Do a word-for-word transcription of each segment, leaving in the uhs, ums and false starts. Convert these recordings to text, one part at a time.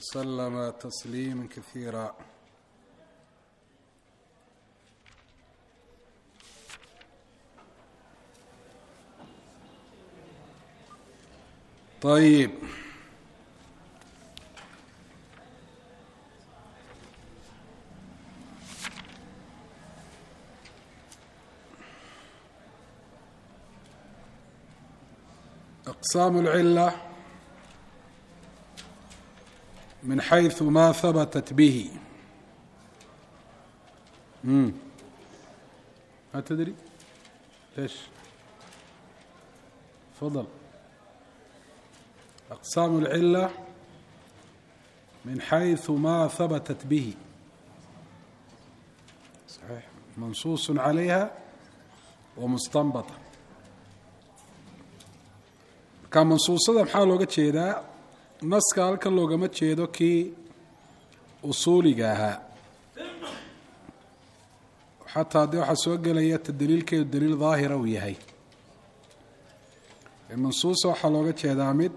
وسلم تسليما كثيرا. طيب، أقسام العلة من حيث ما ثبتت به. امم ما تدري ليش؟ تفضل. أقسام العلة من حيث ما ثبتت به. صحيح، منصوص عليها ومستنبطة. ka mansuusada maxaa looga jeedaa? naska halkan loogama jeedo kii usuuliga ahaa, xataa dee waxaa soo gelaya ta daliilkeedu daliil daahira uu yahay. mansuusa waxaa looga jeedaa mid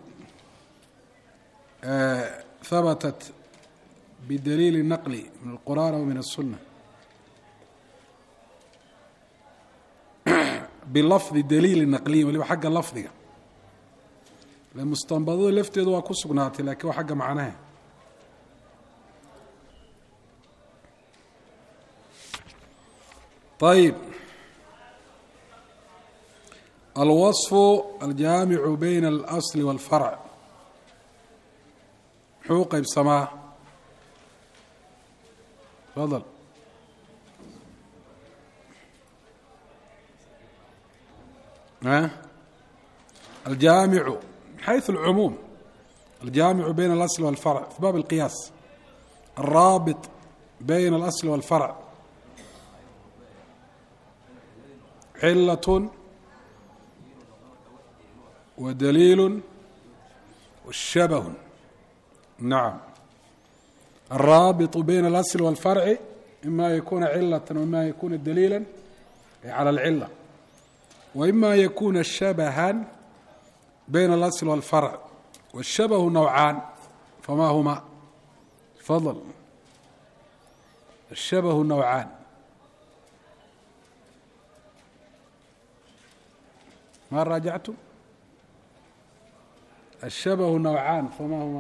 habatat bidaliili naqli min alqur'aan aw min aلsuna bilafdi daliili naqliyin, waliba xagga lafdiga. mustanbadada lafteedu waa ku sugnaatay, lakiin waa xagga macnaha. ayib, alwaصfu aljaamicu bayna alasli wاlfarc muxuu u qeybsamaa? fadl. aljaamicu حيث العموم، الجامع بين الأصل والفرع في باب القياس، الرابط بين الأصل والفرع، علة ودليل والشبه. نعم، الرابط بين الأصل والفرع إما يكون علة وإما يكون دليلا على العلة، وإما يكون شبها بين الأصل والفرع. والشبه نوعان، فما هما؟ تفضل. الشبه نوعان. ما راجعتم؟ الشبه نوعان، فما هما؟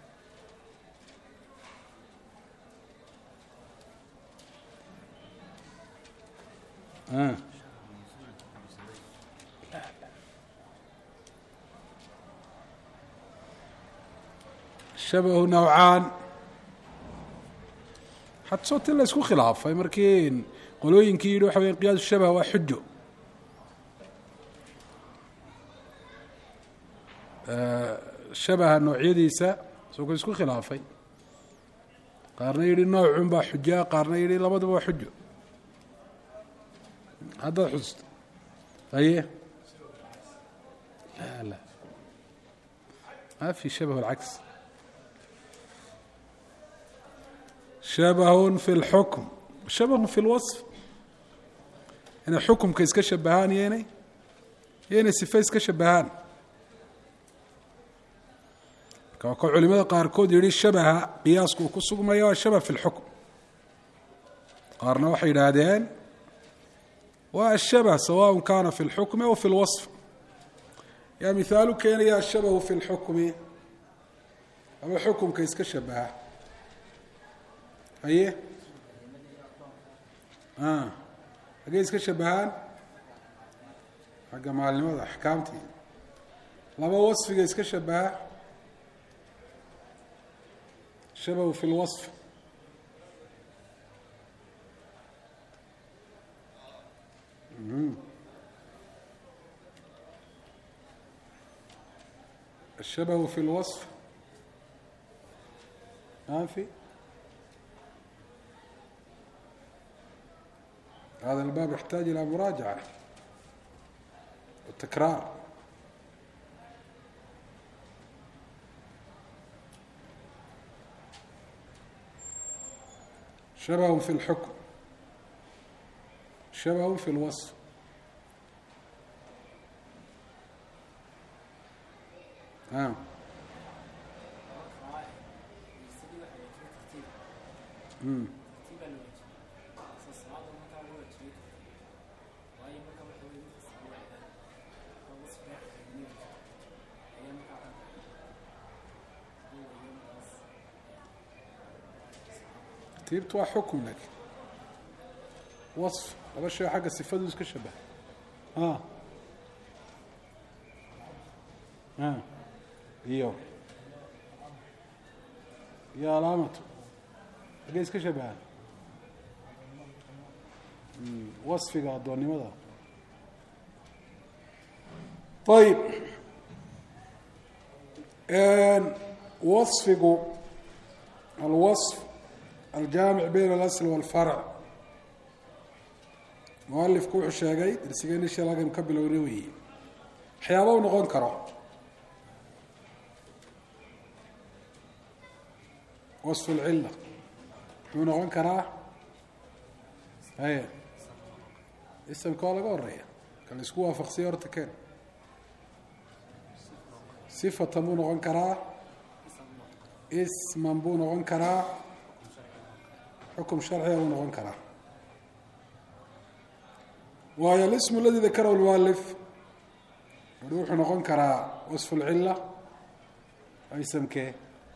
آه. shabahu nawcaan. xata sooti la isku khilaafay markii qolooyinkii yidhi waxa weya qiyaas shabah waa xujo. shabaha noocyadiisa soo ku isku khilaafay, qaarna yidhi noocun baa xujaa, qaarna yidhi labaduba waa xujo. haddaad xusto aye la la ma fi shabah alcaks. shabahun fi اlxukm, shabahun fi اlwaصf, inay xukumka iska shabahaan iyo inay iyo inay sife iska shabahaan. marka waa ka culimada qaarkood yihi shabaha qiyaasku uu ku sugmaya waa shabah fi اlxukm. qaarna waxay yidhaahdeen waa ashabah sawaء kana fi اlxukmi aw fi اlwaصf. yaa mihaalu keenaya ashabahu fi اlxukmi, ama xukumka iska shabaha. haye hagey iska shabahaan xagga maalnimada axkaamtii. laba wasfiga iska shabaha, shabahu fi اlwaصf. الشبه في الوصف ما في. هذا الباب يحتاج إلى مراجعة وتكرار. شبه في الحكم، شبه في الوصف. آه. ترتيبت waa xukm laakiin waصf laba shay xagga sifadu iska shabaha ah ah iyo iyo calaamatu xagga iska shabaha wasfiga adoonnimada طيب وصفigu الوصف الجامع بين الأصل والفرع مؤلفku wuxuu sheegay darsigeeni shalay ka bilowna weeye waxyaabo uu noqon karo وصف العلة wuxuu noqon karaa haya isimka laga horeeya kan isku waafaqsiyo horta keen صفة buu noqon karaa isman buu noqon karaa حكم شرعي buu noqon karaa waayo الاسم الذي ذكره المؤلف wuxuu noqon karaa وصف العلة isimkee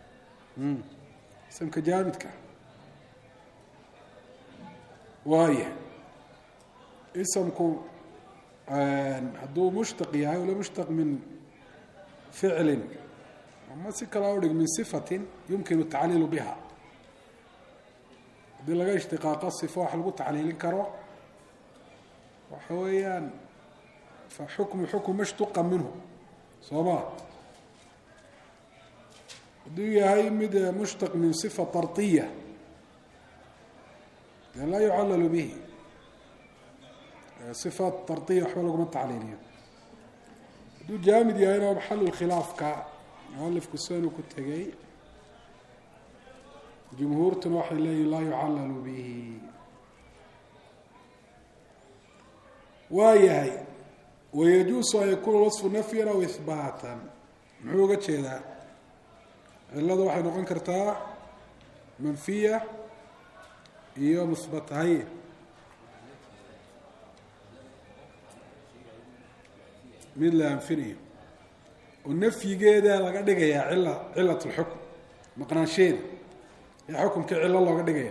isimka jaamidka waayo isimku hadduu mushtaq yahay wala mushtaq min ficl ama si kala u dhig min صفة يمكن التعليل بها hadii laga ishtiqaaqo sifo wax lagu tacliilin karo waxa weeyaan fa xukmu xukm mashtuqa minhu sooma haduu yahay mid mushtaq min sifa tartiya laa yucallalu bihi sifa tartiya waxba laguma tacliiliyo haduu jaamid yahayna maxalu khilaafka mualifku sanu ku tegay jumhuurtuna waxay leeyihin laa yucallalu bihi waa yahay wayajuusu an yakuuna waصfu nafyan aw ihbaatan muxuu uga jeedaa ciladu waxay noqon kartaa manfiya iyo musbatahaye mid la anfinayo oo nafyigeeda laga dhigayaa cila cilat اlxukm maqnaansheeda ee xukumkii cilo looga dhigaya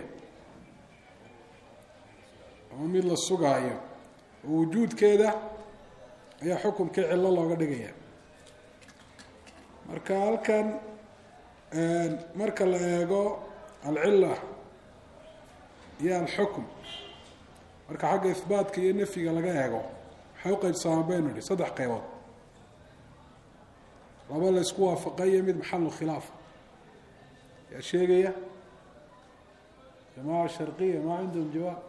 ama mid la sugaayo oo wujuudkeeda ayaa xukumkii cilo looga dhigaya marka halkan marka la eego alcila iyo alxukm marka xagga ihbaatka iyo nafyiga laga eego waxay uqeybsamaan baynu idhi saddex qaybood laba la isku waafaqayo mid maxalu khilaaf yaa sheegaya جماعة شرقية ما عندهم جواب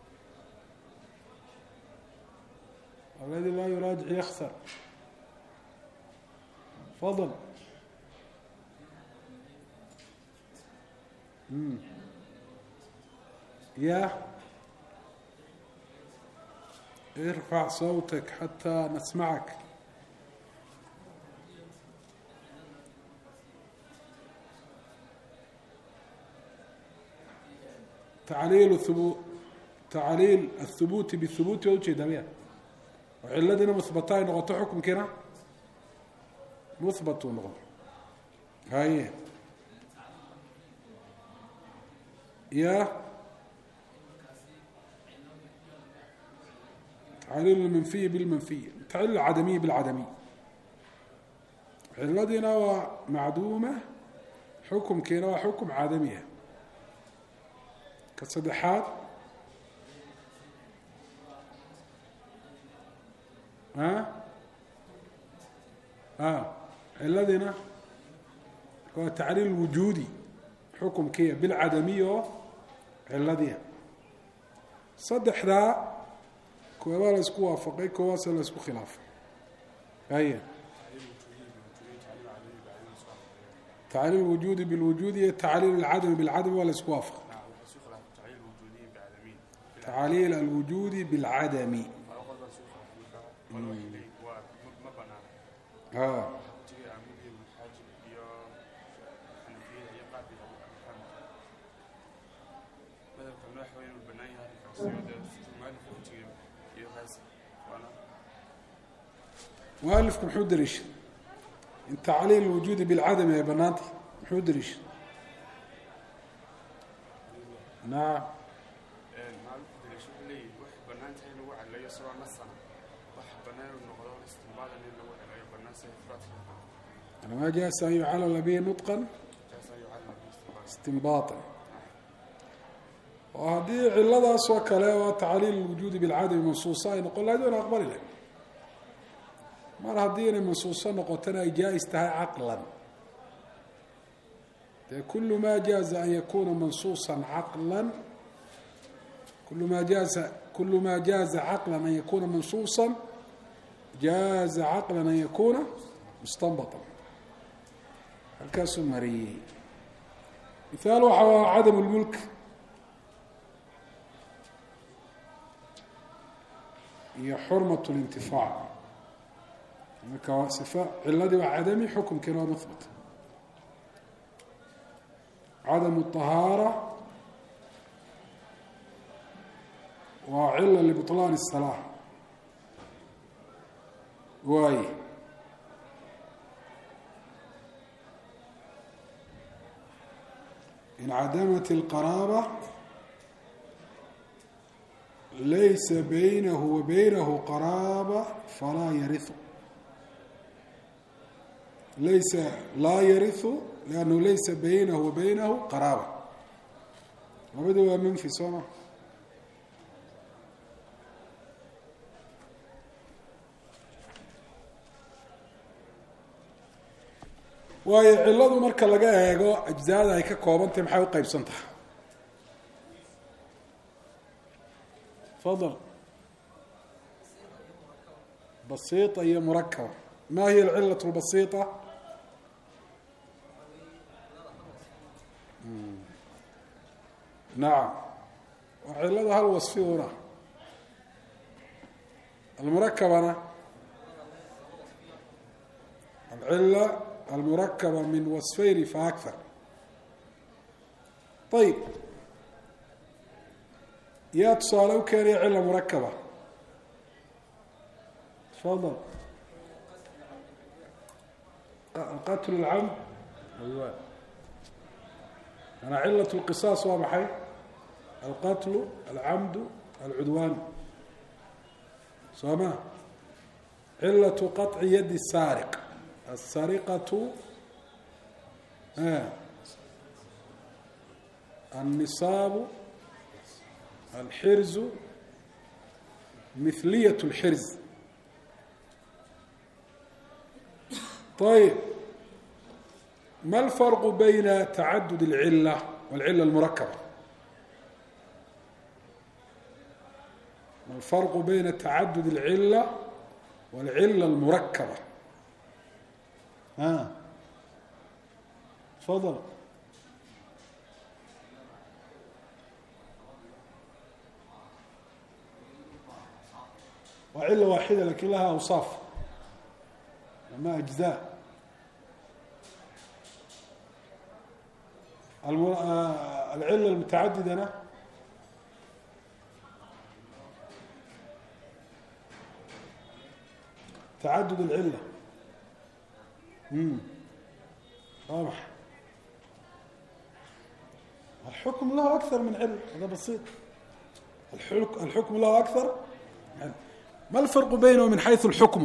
الذي لا يراجع يخسر فضل مم. يا ارفع صوتك حتى نسمعك تعليل الثبوت تعليل الثبوت بالثبوت وجه دمية وعلتنا مثبتين نغطي حكم كنا مثبت ونغطي هاي يا تعليل المنفي بالمنفي تعليل العدمي بالعدمي علتنا معدومة حكم كنا وحكم عدمية كصدحات ها ها الذين هو التعليل الوجودي حكم كي بالعدمية الذين صدح ذا كوابا لسكو وافقي كواسا لسكو خلاف هيا تعليل الوجودي بالوجودي تعليل العدم بالعدم ولا لسكو وافق تعليل الوجود بالعدم ها mualifku muxuu daliishay in tacliil wujuudi bilcadami ay banaantay muxuu daliishay nacam ma jaasa an yucalala bihi nطqa istinbaطan oo haddii ciladaas oo kale waa tacliil wujuudi bilcadami mansuusa ay noqon lahayd wana aqbali lahay mar haddii inay mansuuso noqotona ay jaa-is tahay caqlan dee kulu ma jaaza an yakuna mansuusa caqla kulu ma jaaza kulu ma jaaza caqla an yakuna mansuusa jaaza caqla an yakuna mustanbatan halkaasuu mariyey mithaal waxa waa cadam lmulk iyo xurmat lintifaac marka waa sifa ciladii waa cadami xukumkiina waa muhbat cadam الطahaara waa cila libطlaan الsalaa waay incadamat اlqaraaba laysa baynahu wa baynahu qaraaba falaa yariu laysa laa yariu liannahu laysa baynahu wa baynahu qaraaba labadi waa manfi soo ma waayo ciladu marka laga eego ajzaada ay ka koobantahy maxay uqeybsan tahay fadal basiita iyo murakaba ma hiya alcilaة اlbasiita nacam waa cilada hal wasfiuna almurakabana alcila almurakaba min wasfayni faakar ayib yaa tusaale u keenaya cila murakaba tafadal alqatl اlcamd aywa manaa cilaة اlqisaas waa maxay alqatlu alcamdu alcudwaan soo ma cilaة qaطci yadi الsaariq الsariqaة الniصaabu alxirzu mihliyaة اlxirz ayb ma اlfarq bayna tacadud اlcila wاlcila اlmurakaba ma اlfarq bayna tacadud اlcila wاlcila اlmurakaba a tafadal waa cila waaxida lakin laha awsaaf ama ajzaa alcila almutacadidana tacadud alcila waa maxa alxukm lahu akar min cila hada basiط alxukm lahu akar ma alfarq baynhu min xayثu اlxukm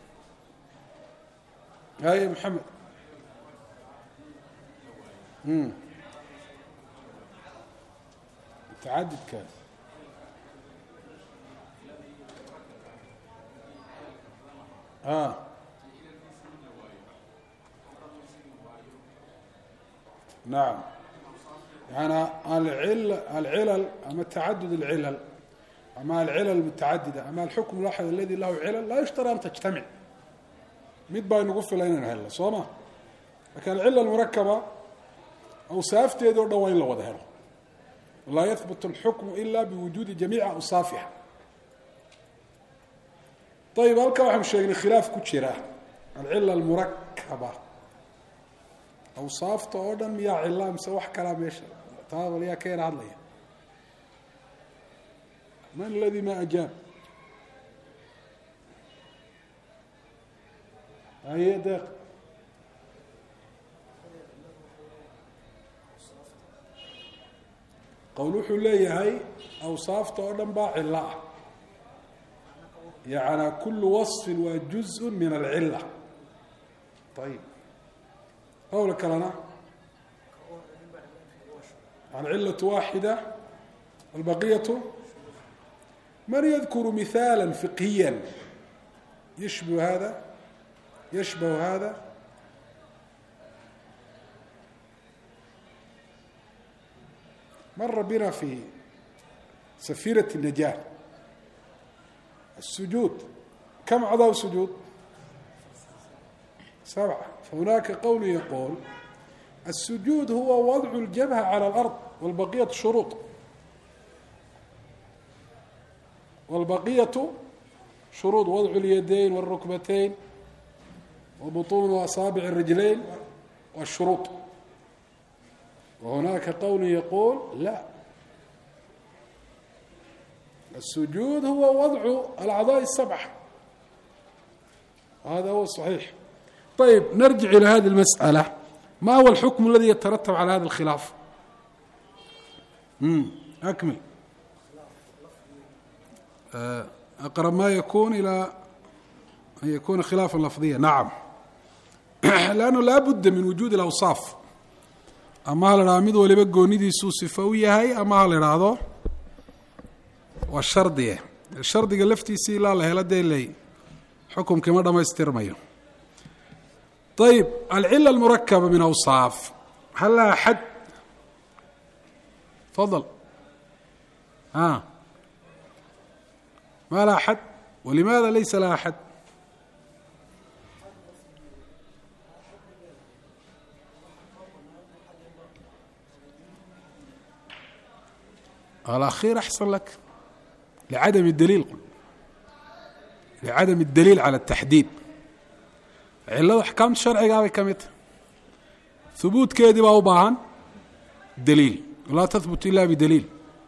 hay maxamed mutacadidka a nacam yaana alcil alcilal ama tacadud اlcilal ama alcilal mutacadida ama alxukm اlaxad aladi lahu cilal laa yushtarى an tajtamic mid baa inagu fila inaan helno soo ma lakin alcila almurakaba awsaafteedi o dhan waa in la wada helo laa yahbut اlxukmu ila biwujuudi jamiici awsaafiha ayib halkaa waxaanu sheegnay khilaaf ku jira alcila almurakaba awsaafta oo dhan miyaa cila mise wax kalaa meesha taa wal yaa ka yara hadlaya من الذي ما أجاب؟ هيا داق qowl wuxuu leeyahay awsaafta oo dhan baa cilo ah yacnaa kulu waصfin waa juزء min alcila ayib qowla kalena alcilaة waaxida walbaqiyaة man yadkuru miثaala fiqhiya yashbه hada yashbه hada مر بنا في سفيرة النجاة السجود كم أعضاء السجود؟ سبعة. فهناك قول يقول السجود هو وضع الجبهة على الأرض والبقية شروط والبقية شروط وضع اليدين والركبتين وبطون وأصابع الرجلين والشروط. وهناك قول يقول لا السجود هو وضع الأعضاء السبعة هذا هو الصحيح. طيب نرجع إلى هذه المسألة ما هو الحكم الذي يترتب على هذا الخلاف؟ مم. أكمل أقرب ما يكون إلى أن يكون خلافا لفظيا. نعم لأنه لا بد من وجود الأوصاف ama ha la idhahdo mid waliba goonidiisuu sifo u yahay ama ha la idhaahdo waa shardiye shardiga laftiisii ilaa la helo dee ley xukumkii ma dhamaystirmayo. ayib alcila almurakaba min awsaaf hal laha xad tafadal a ma laha xad walimaada laysa laha xad الأخير أحسن لك لعدم الدليل لعدم الدليل على التحديد علة أحكام الشرع قابل كمت ثبوت كذب أو باهن دليل ولا تثبت إلا بدليل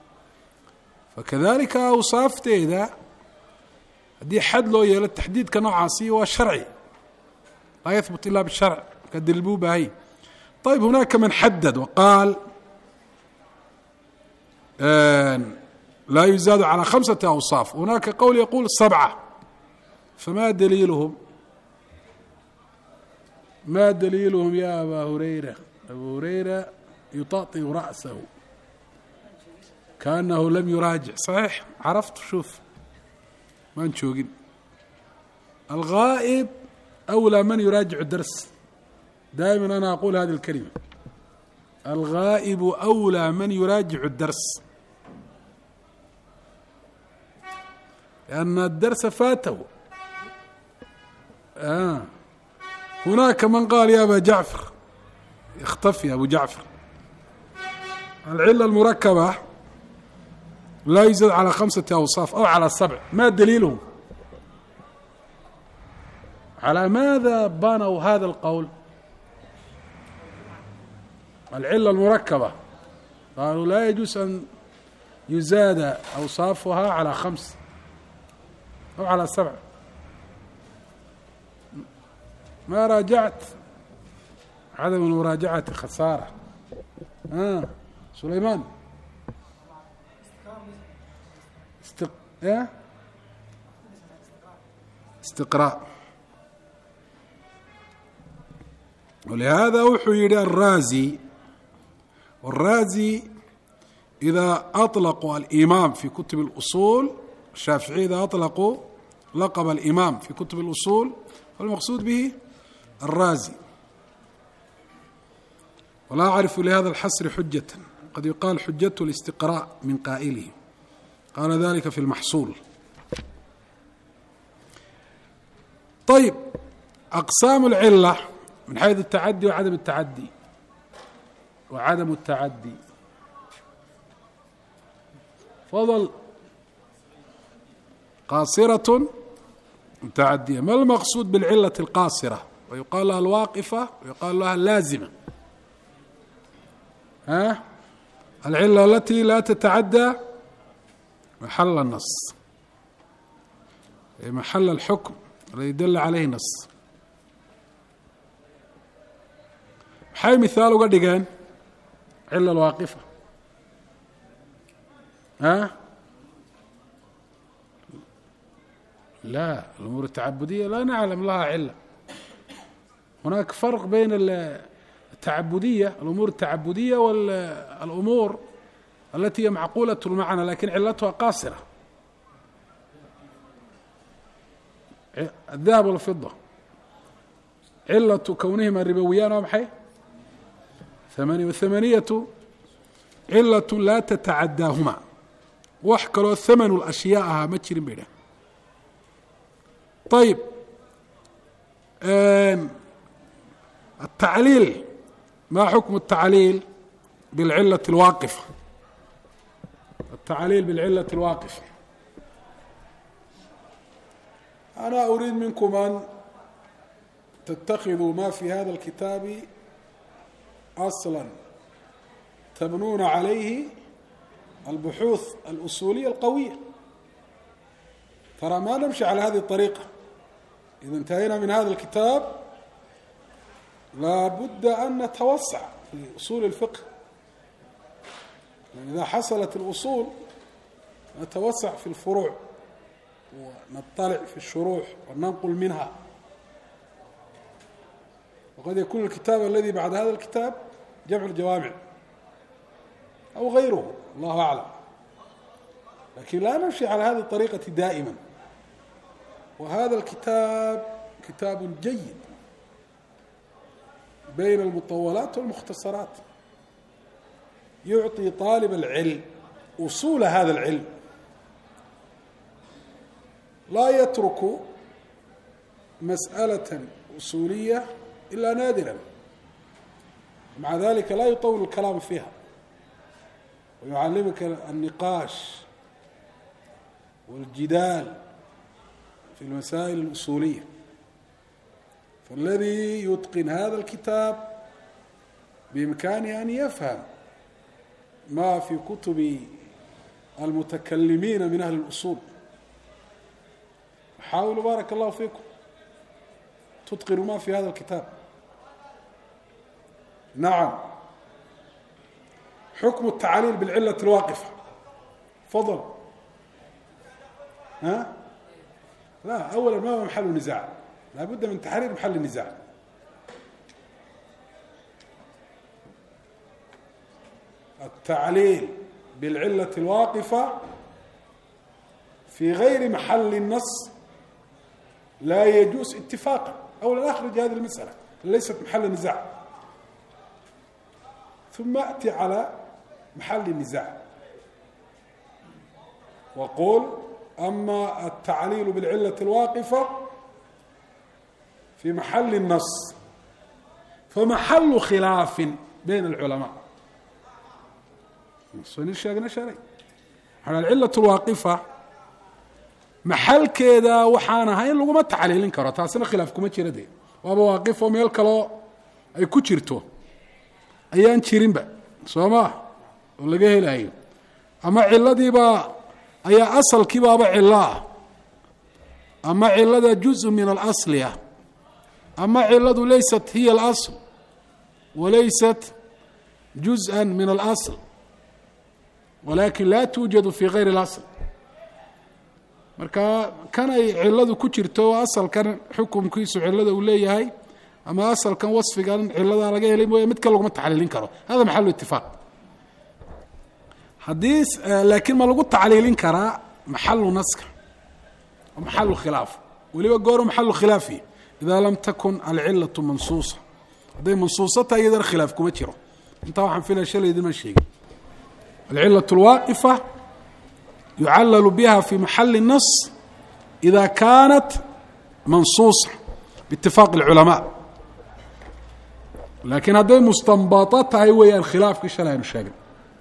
فكذلك أوصاف إذا دي حد له يلا التحديد كنوع عاصي وشرعي لا يثبت إلا بالشرع كالدلبوبة هي. طيب هناك من حدد وقال لا يزاد على خمسة أوصاف هناك قول يقول سبعة فما دليلهم ما دليلهم يا أبا هريرة أبو هريرة يطأطئ رأسه كأنه لم يراجع صحيح عرفت شوف ما نشوقين الغائب أولى من يراجع الدرس دائما أنا أقول هذه الكلمة الغائب أولى من يراجع الدرس لأن الدرس فاته آه. هناك من قال يا أبا جعفر اختفي أبو جعفر العلة المركبة لا يزاد على خمسة أوصاف أو على سبع ما دليلهم على ماذا بنوا هذا القول؟ العلة المركبة قالوا لا يجوز أن يزاد أوصافها على خمس أو على سبع ما راجعت عدم المراجعة خسارة آه. سليمان استق... إيه؟ استقراء ولهذا وحي الرازي والرازي إذا أطلقوا الإمام في كتب الأصول الشافعي إذا أطلقوا لقب الإمام في كتب الأصول والمقصود به الرازي ولا أعرف لهذا الحصر حجة قد يقال حجته الاستقراء من قائله قال ذلك في المحصول. طيب أقسام العلة من حيث التعدي وعدم التعدي وعدم التعدي فضل قاصرة متعدية. ما المقصود بالعلة القاصرة؟ ويقال لها الواقفة ويقال لها اللازمة. ها العلة التي لا تتعدى محل النص محل الحكم الذي دل عليه النص. maxay mihaal uga dhigeen cila alwaaqifa ها لا الأمور التعبدية لا نعلم لها علة. هناك فرق بين التعبدية الأمور التعبدية والأمور التي هي معقولة المعنى لكن علتها قاصرة. الذهب والفضة علة كونهما ربويان ومحي ثمانية والثمانية علة لا تتعداهما وحكلوا ثمن الأشياء ما تشيرين بينها. طيب التعليل ما حكم التعليل بالعلة الواقفة؟ التعليل بالعلة الواقفة أنا أريد منكم أن تتخذوا ما في هذا الكتاب أصلا تبنون عليه البحوث الأصولية القوية. ترى ما نمشي على هذه الطريقة. إذا انتهينا من هذا الكتاب لا بد أن نتوسع في أصول الفقه. إذا حصلت الأصول نتوسع في الفروع ونطلع في الشروح وننقل منها. وقد يكون الكتاب الذي بعد هذا الكتاب جمع الجوامع أو غيره الله أعلم، لكن لا نمشي على هذه الطريقة دائما. وهذا الكتاب كتاب جيد بين المطولات والمختصرات يعطي طالب العلم أصول هذا العلم، لا يترك مسألة أصولية إلا نادرا، مع ذلك لا يطول الكلام فيها ويعلمك النقاش والجدال في المسائل الأصولية. فالذي يتقن هذا الكتاب بإمكانه أن يفهم ما في كتب المتكلمين من أهل الأصول. حاولوا بارك الله فيكم تتقنوا ما في هذا الكتاب. نعم. حكم التعليل بالعلة الواقفة فضل. ها؟ لا، أولا ما هو محل النزاع، لا بد من تحرير محل النزاع. التعليل بالعلة الواقفة في غير محل النص لا يجوز اتفاقا. أولا أخرج هذه المسألة ليست محل النزاع، ثم أتي على محل النزاع وقول أما التعليل بالعلة الواقفة في محل النص فمحل خلاف بين العلماء. على العلة الواقفة محل كذا وحانا هاي لغو ما تعليلين كرا تاسنا خلافكم ما جيرده وابا واقفه meel kale ay ku jirto ayaan jirin ba sooma oo laga helayo ama ciladiiba ayaa asalkiiba aba cilaa ama cilada juz min al-asliya ama ciladu laysat hiya al-asl وليست جزءا من الأصل ولكن لا توجد في غير الأصل. marka kan ay ciladu ku jirto asalkan xukunkiisu cilada uu leeyahay ama asalkan wasfigan cilada laga helay mooy mid kale lagu taxliilin karo. hada maxallu ittifaq. hadis laakiin ma lagu taxliilin kara maxallu naska wa maxallu khilaaf waliba goor maxallu khilaafi idha lam takun al-illatu mansuusa. haday mansuusata iyadana khilaaf kuma jiro. inta waxaan fiilay shalay idin ma sheegay al-illatu al-waqifa يعلل بها في محل النص إذا كانت منصوصة باتفاق العلماء، لكن هذه مستنبطات هي الخلاف كيش لا ينشغل.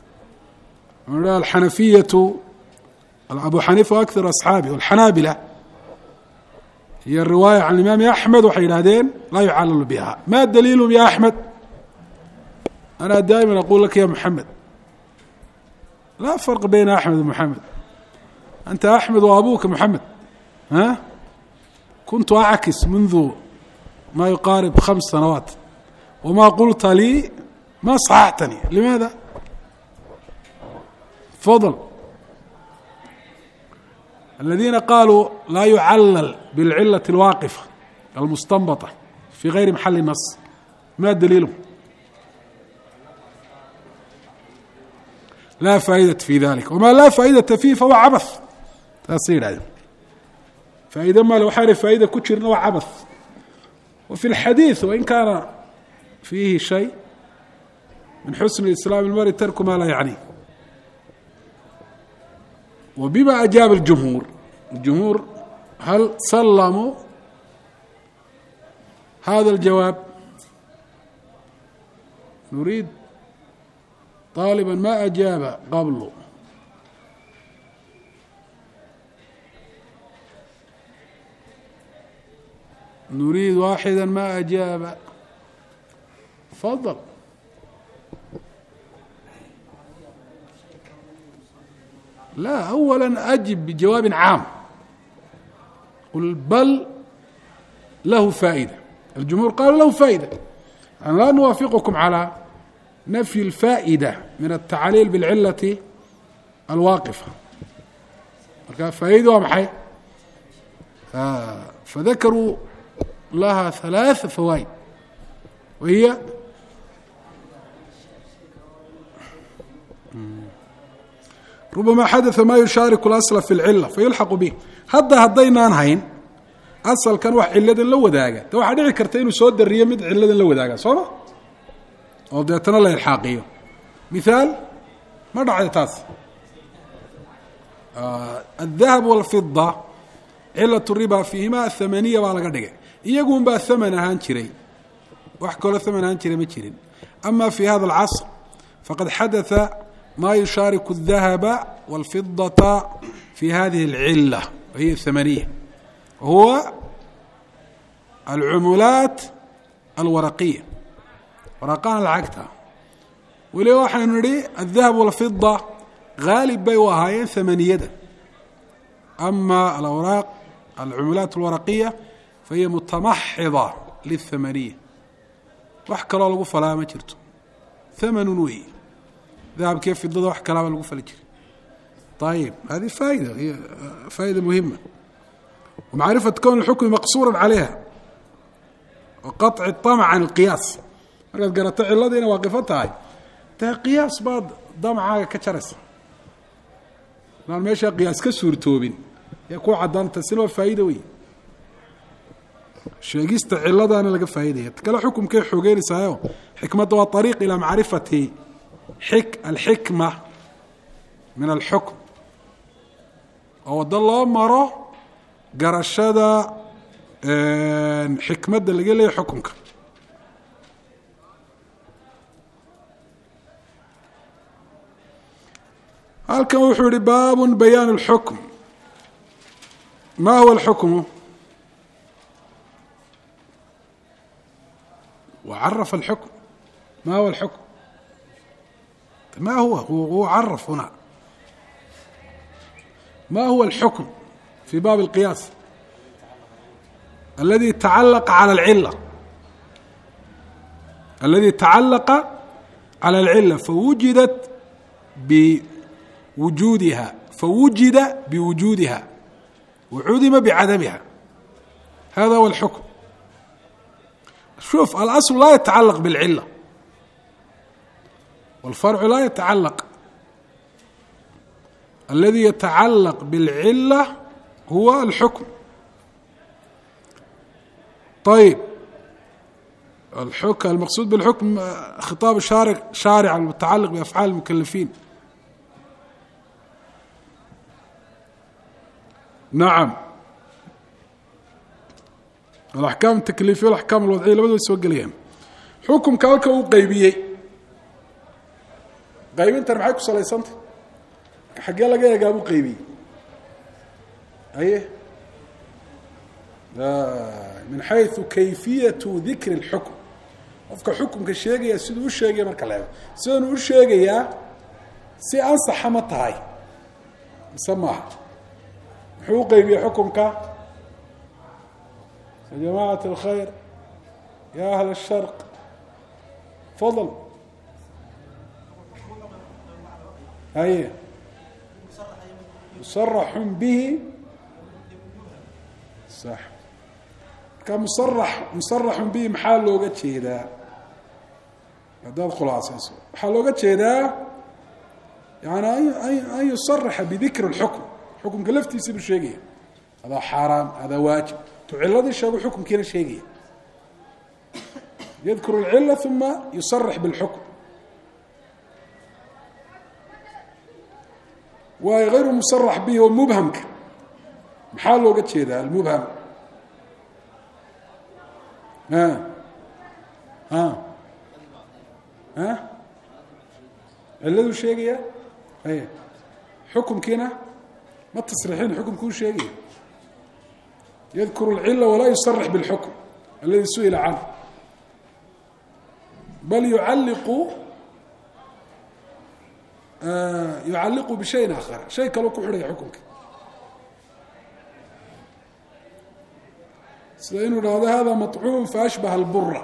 الحنفية أبو حنيفة أكثر أصحابه والحنابلة هي الرواية عن الإمام أحمد وحينادين لا يعلل بها. ما الدليل يا أحمد؟ أنا دائما أقول لك يا محمد لا فرق بين أحمد ومحمد. أنت أحمد وأبوك محمد. ها كنت أعكس منذ ما يقارب خمس سنوات وما قلت لي ما صححتني. لماذا؟ تفضل. الذين قالوا لا يعلل بالعلة الواقفة المستنبطة في غير محل النص، ما دليله؟ لا فائدة في ذلك، وما لا فائدة فيه فهو عبث. تصير هذا فإذا ما لو حارف فائدة كتير نوع عبث. وفي الحديث وإن كان فيه شيء من حسن الإسلام المرء ترك ما لا يعنيه. وبما أجاب الجمهور، الجمهور هل سلموا هذا الجواب؟ نريد طالبا ما أجاب قبله. نريد واحدا ما أجاب. تفضل. لا، أولا أجب بجواب عام، قل بل له فائدة. الجمهور قالوا له فائدة، أنا لا نوافقكم على نفي الفائدة من التعليل بالعلة الواقفة. فائدة ومحي آه فذكروا لها ثلاث فوائد، وهي ربما حدث ما يشارك الأصل في العلة فيلحق به. هذا هدينا نهين أصل كان واحد علة لو ذاقة تو حديث كرتين وسود الريمد علة لو ذاقة صح؟ أو ديتنا الله الحاقية. مثال ما رعد تاس آه الذهب والفضة علة الربا فيهما الثمانية وعلى قدقة يقوم بها الثمن هانشري وحكوا الثمن هانشري متشرين. أما في هذا العصر فقد حدث ما يشارك الذهب والفضة في هذه العلة وهي الثمانية، وهو العملات الورقية ورقان العقدة. ولو احنا نري الذهب والفضة غالب بيوهاين ثمانية، أما الأوراق العملات الورقية فهي متمحضة للثمانية. وحكى الله لقفة لا ما جرته ثمن وي ذهب كيف في الضوء وحكى الله لقفة لجري. طيب هذه فائدة، هي فائدة مهمة. ومعرفة كون الحكم مقصورا عليها وقطع الطمع عن القياس. مرقد قرأت الله دينا واقفتها هاي ده قياس بعض ضمعها كترس لأن ماشي قياس كسور توبين يكون عدان تسلوى فائدة وي شاقيست علة أنا لقى فائدة. كلا حكم كي حقيري سايو حكمة وطريق إلى معرفة حك الحكمة من الحكم أو الله مرة قرشة حكمة اللي قال لي حكمك. هل كان وحوري باب بيان الحكم. ما هو الحكم؟ وعرف الحكم. ما هو الحكم؟ ما هو هو عرف هنا ما هو الحكم في باب القياس الذي تعلق على العلة الذي تعلق على العلة فوجدت بوجودها فوجد بوجودها وعدم بعدمها. هذا هو الحكم. شوف الأصل لا يتعلق بالعلة والفرع لا يتعلق. الذي يتعلق بالعلة هو الحكم. طيب الحكم المقصود بالحكم خطاب الشارع شارع المتعلق بأفعال المكلفين. نعم الأحكام التكليفية والأحكام الوضعية لابد يسوق ليهم. حكم كالك وقيبية قيب انت معاك صلي سنت حق يلا جاي جابوا قيبي ايه من حيث كيفية ذكر الحكم. qofka xukunka sheegaya sidoo uu sheegay marka la eego sidoo uu sheegaya si ansax ma tahay samaha muxuu u qeybiye xukumka ya jamacat اlkhayr ya ahl الsharq fadl haye musaraxu bihi sax marka musarax musaraxu bihi maxaa looga jeedaa haddaad khulaasayso waxaa looga jeedaa yani an yusaraxa bidikri اlxukm xukumka laftiisa buu sheegaya hadaa xaaraam hadaa waajib tu ciladii sheego xukumkiina sheegaya yadkuru اlcila uma yusarax biاlxukm waayo غayru musarax bihi oo mubhamka maxaa looga jeedaa almubham a a a ciladuu sheegaya ay xukumkiina ma tasriixin xukumkuu sheegaya yadkuru اlcila walaa yusarax biاlxukm aladi su'ila canه bal yucalliqu yucalliqu bishayin aakhar shay kaloo ku xidhaya xukunka sida inuu dhahdo hada maطcuum faashbaha اlbura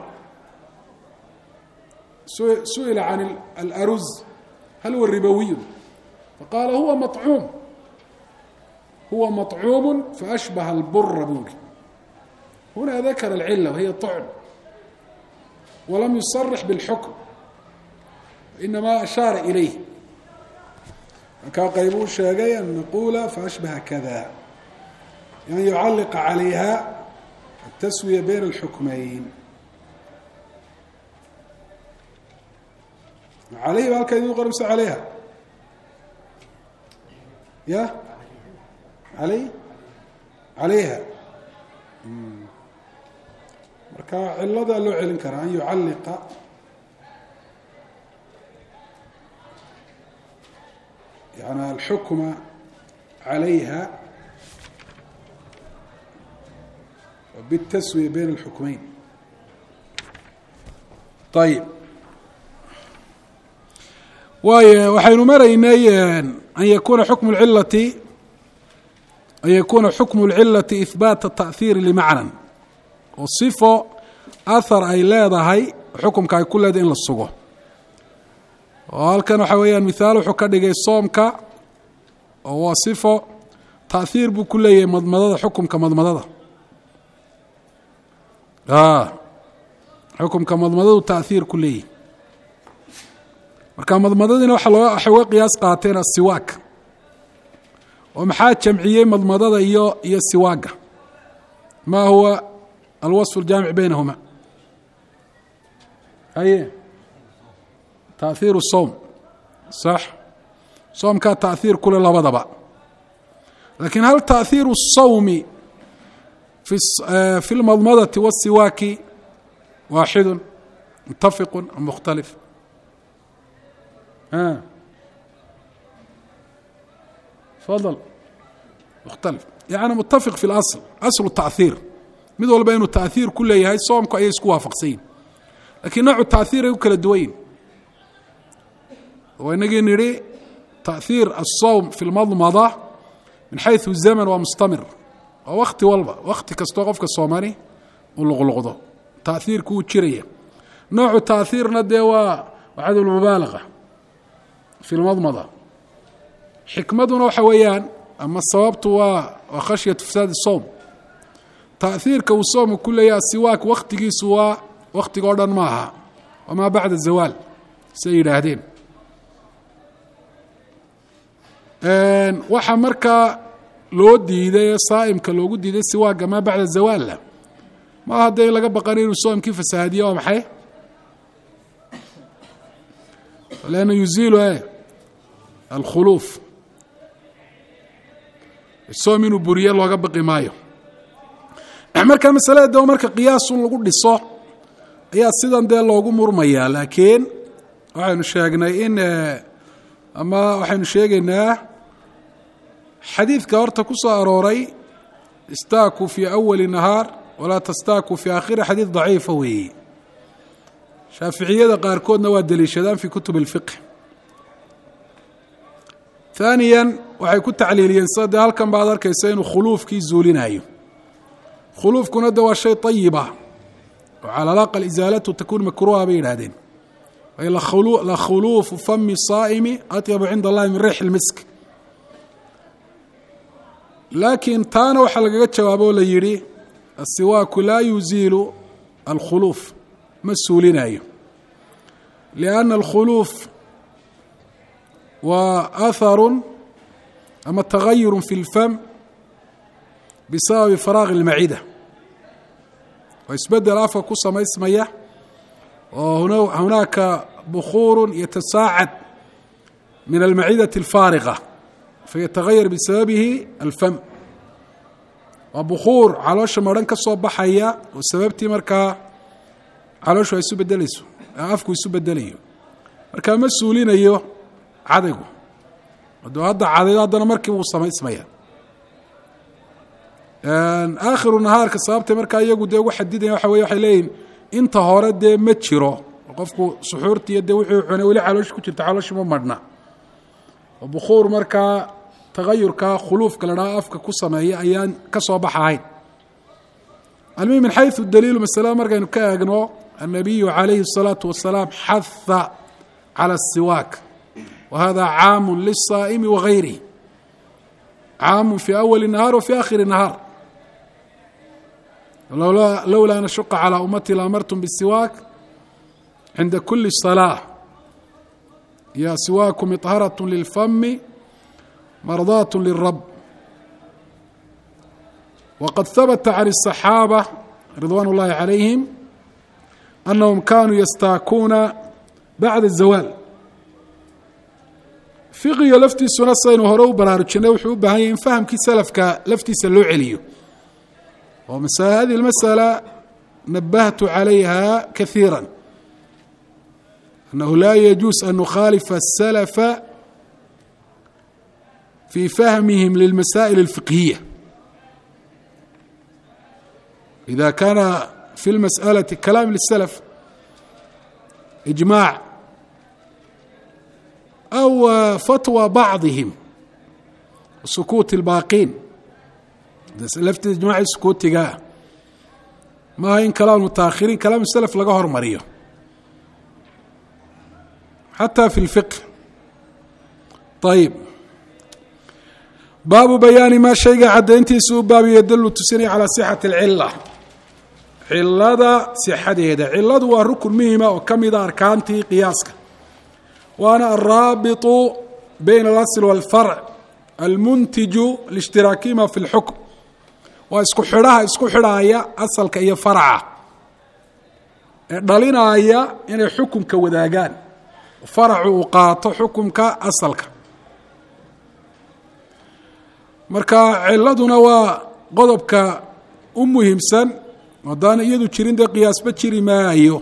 su'ila can alaruz hal huwa ribawiyu faqaala huwa maطcuum huwa maطcuum faashbaha اlbura buuri huna dakara اlcila wahiya طcn walam yusarix biاlxukm inama ashaara ilayh markaa qaybuu sheegay an naqula faashbaha kada an yucalliqa calayha التسوية بين الحكمين عليه halka idin qor mise عليها ya علي عليها marka cilada loo celin karaa an yucalliqa يعني الحكم عليها بالتسوية بين الحكمين طيب waxaynu maraynay an yakuna xukم العilة an yakuna xukم العilaة إثbاaت التأثيir لمacnى oo صفo أhar ay leedahay xukumka ay ku leedahay in la sugo oo halkan waxa weeyaan mithaal wuxuu ka dhigay soomka oo waa صifo تأثيir buu ku leeyahay madmadada xukumka madmadada xukumka madmadadu taahiir ku leeyihi marka madmadadiina waxa loo waxay uga qiyaas qaateen asiwaak oo maxaa jamciyey madmadada iyo iyo siwaaga ma huwa alwaصف الjaamic baynahuma haye taahiir الsowm sax soomkaa taahiir kule labadaba lakin hal taahiir الsawmi في المضمضة والسواك واحد متفق أم مختلف ها تفضل مختلف يعني متفق في الأصل أصل التأثير mid walba inuu تأثيir ku leeyahay soomku ayay isku waafaqsanyiin lakiin noocu تأثيir ay u kala duwan yihin oo inagii nidhi تأثيir الصوم في المضمضة من حيث الزمن waa مستمر waa wakti walba wakti kastoo qofka soomani u luqluqdo taahiirku wuu jiraya noocu taahiirna dee waa cadulmubaalaga fi lmadmada xikmaduna waxa weeyaan ama sababtu waa waa khashyatu fasaadi soom taahiirka uu soomka ku leeyaha siwaak waktigiisu waa waktiga o dhan maaha wamaa bacda zawaal siay yidhaahdeen waxa markaa loo diiday ee saa'imka loogu diiday siwaaga maa bacda zawaalla ma aha dee in laga baqan inuu soomkii fasahaadiye waa maxay lanna yuziilu e alkhuluuf soom inuu buriye looga baqi maayo marka masalada dee marka qiyaasun lagu dhiso ayaa sidan dee loogu murmayaa laakiin waxaynu sheegnay in ama waxaynu sheegaynaa xadiidka horta ku soo arooray istaakuu fii awali nahaar walaa tastaakuu fii aakhiri xadiid daciifa weeye shaaficiyada qaarkoodna waa deliishadaan fii kutub اlfiqh ثaaniya waxay ku tacliiliyeen sida halkan baad arkaysa inuu khuluufkii zuulinayo khuluufkuna de waa shay طayiba oo cala alaqal isaalatu takuun makruuha bay yidhaahdeen la khuluufu fami saa'imi atyabu cinda allahi min riix ilmisk laakiin taana waxaa lagaga jawaabo oo la yidhi asiwaaku laa yuziilu alkhuluuf ma suulinayo lianna alkhuluuf waa aharu ama tagayuru fi اlfam bisababi faraaqi اlmacida waa isbedel afka ku samaysmaya oo hunaaka bukhuuru yatasaacad min almacidati اlfaariqa fayatagayar bisababihi alfam waa bukhuur caloosha maran ka soo baxaya oo sababtii markaa calooshu ay isu bedelayso afku isu bedelayo markaa ma suulinayo cadaygu hadduu hadda cadaydo haddana markiiba uu samaysmaya aakhiru nahaarka sababtay markaa iyagu dee ugu xadidaya waxa weye waxay leeyihin inta hore dee ma jiro qofku suxuurtiiyo dee wuxuu cunay weli caloosha ku jirta calooshi ma madhna oo bukhuur markaa tagayurka khuluufka la dhaha afka ku sameeya ayaan ka soo baxahayn almuhim min xayثu daliilu masalada markaynu ka eegno الnabiyu عalayhi الصalaaةu wasalaam xaha calى الsiwaak wa hada caamu liلsaa'imi wagayrih caamu fii awali الnahaar wa fii aakhiri الnahaar lowlaa an ashuqa calىa ummati laamartum bالsiwaak cinda kuli صalaaة ya siwaaku miطharaة lilfami mardaة lلrab wqad habta can الصaxaabة ridwan اllahi عalayhim anahum kanuu yastaakuuna bacda الzawaal fiqiga laftiisuna saynu hore u baraarujinay wuxuu u baahan yahy in fahamkii salafka laftiisa loo celiyo oo hadi اmasأala nabahtu عalayha kaثiirا annahu laa yajuus an nukhaalifa الsalfa fii fahmihim lilmasaa'il الfiqhiya إذا كان في المسألة كلام للسلف إجماع أو فتوى بعضهم سكوت الباقين لفت إجماع السكوت تجاه ما هي كلام المتأخرين كلام السلف لقى هرمريه حتى في الفقه طيب baabu bayaani maa shayga caddayntiisa u baab yadallu tusinaya calaa sixati alcila cilada sixadeeda ciladu waa rukun muhima oo ka mida arkaantii qiyaaska waana alraabitu bayna alasl waalfarc almuntiju liishtiraakiima fi lxukm waa isku xidhaha isku xidhaaya asalka iyo farca ee dhalinaya inay xukumka wadaagaan faracu uu qaato xukumka asalka marka ciladuna waa qodobka u muhiimsan haddaan iyadu jirin dee qiyaasba jiri maayo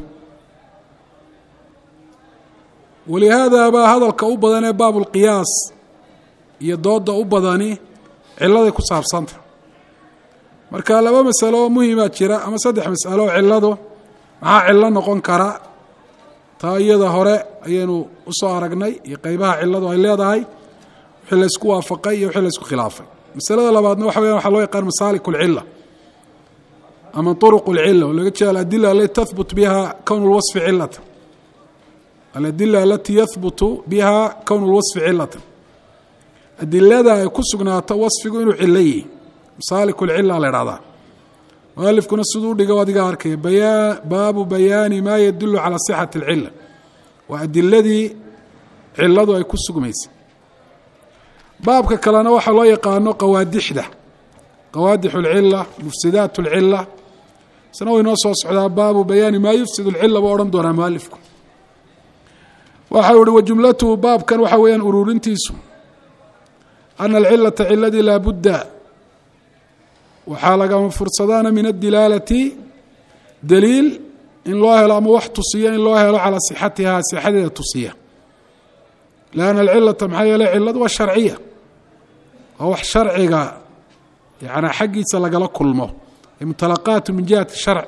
walihaada baa hadalka u badan ee baab اlqiyaas iyo dooda u badani ciladay ku saabsanta marka laba masalo oo muhimaa jira ama saddex masalo oo ciladu maxaa cilo noqon kara taa iyada hore ayaynu usoo aragnay iyo qeybaha ciladu ay leedahay wixii la isku waafaqay iyo wixii la isku khilaafay masalada labaadna waxa weyan waxaa loo yaqaan masaalik اlcila ama طرق العلة oo laga jeeda aladila alati tahbut biha kown اlwaصfi cilata aladila alati yahbutu biha kown اlwaصfi cilata adilada ay ku sugnaato waصfigu inuu cilo yihi masaalik اlcila la ihahdaa mualifkuna siduu dhiga adiga arkaya baabu bayaani ma yadulu calى صxaةi اlcila waa adiladii ciladu ay ku sugmaysa baabka kalena waxaa loo yaqaano qawaadixda qawaadix اlcila mufsidaat اlcila isna way noo soo socdaa baabu bayaani maa yufsid اlcila buu odhan doonaa mualifku waxa uhi wajumlatuhu baabkan waxa weeyaan ururintiisu ana alcilata ciladii laa budda waxaa lagama fursadaana min adilaalati daliil in loo helo ama wax tusiya in loo helo calaa sixatihaa sixadeeda tusiya lanna alcilata maxaa yeeley ciladu waa sharciya waa wax sharciga yani xaggiisa lagala kulmo mutalaqaatu min jihati sharc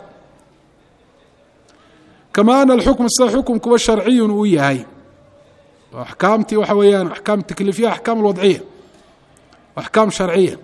kama ana alxukma sida xukumkuba sharciyun uu yahay axkaamtii waxa weeyaan axkaam takliifiya axkaam alwadciya أحكام شرعية.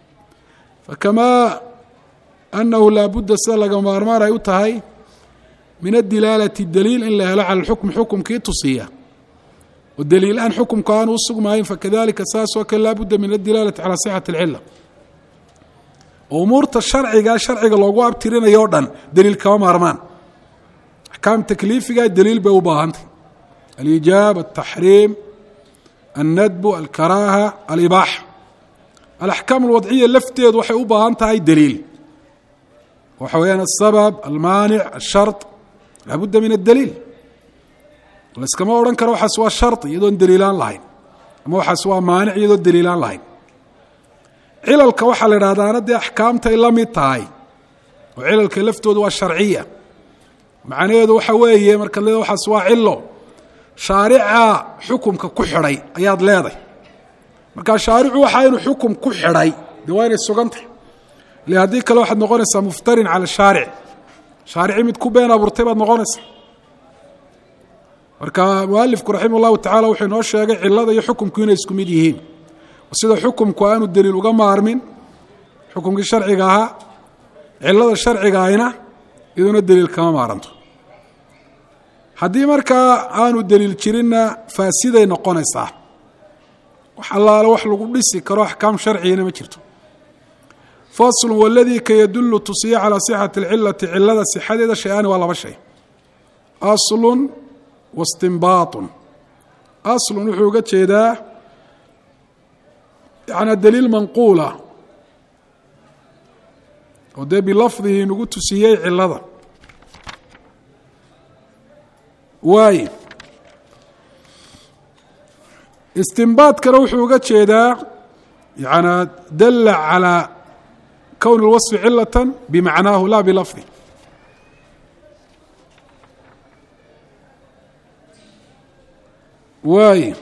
فكما أنه لا بد sida laga maarmaan ay u tahay min الدilaalة الdliil in la helo calى الxukm xukumkii tusiya oo dliil aan xukumka aan u sugmahayn fakadalika saas oo kale laa budda min الdilaalaةi calى صxaة الcilة. umuurta sharciga sharciga loogu abtirinayo o dhan dliil kama maarmaan. axkaam takliifiga dliil bay u baahantay aliijaab الtaxriim الndb alkaraaha alibaaxa. alaxkaam alwadciya lafteedu waxay u baahan tahay daliil waxa weeyaan asabab almaanic ashard laabudda min adaliil. layskama odhan karo waxaas waa shardi iyadoon daliilaan lahayn ama waxaas waa maanic iyadoon daliilaan lahayn. cilalka waxaa la idhahdaana dee axkaamtay la mid tahay oo cilalka laftoodu waa sharciya. macnaheedu waxa weeye markaad leeda waxaas waa cilo shaarica xukumka ku xidhay ayaad leedahay. markaa shaaricu waxaa inuu xukum ku xidhay dee waa inay sugantahay le haddii kale waxaad noqonaysaa muftarin cala shaaric shaarici mid ku been abuurtay baad noqonaysaa. marka mualifku raximah اllahu tacala wuxuu inoo sheegay cilada iyo xukumku inay isku mid yihiin sida xukumku aanu daliil uga maarmin xukumkii sharciga ahaa cilada sharciga ahina iyaduna daliil kama maaranto. haddii markaa aanu daliil jirinna faasiday noqonaysaa wax allaale wax lagu dhisi karo axkaam sharcigana ma jirto. faslu waladii ka yadullu tusiya calaa sixati alcilati cilada sixadeeda shay-aani waa laba shay aslun wastinbaatun. aslun wuxuu uga jeedaa yanaa daliil manquula oo dee bilafdihi nagu tusiyey cilada waaye. istinbaadkana wuxuu uga jeedaa yanaa dalla calaa kown اlwaصfi cilata bimacnaahu la bilafdi. waaye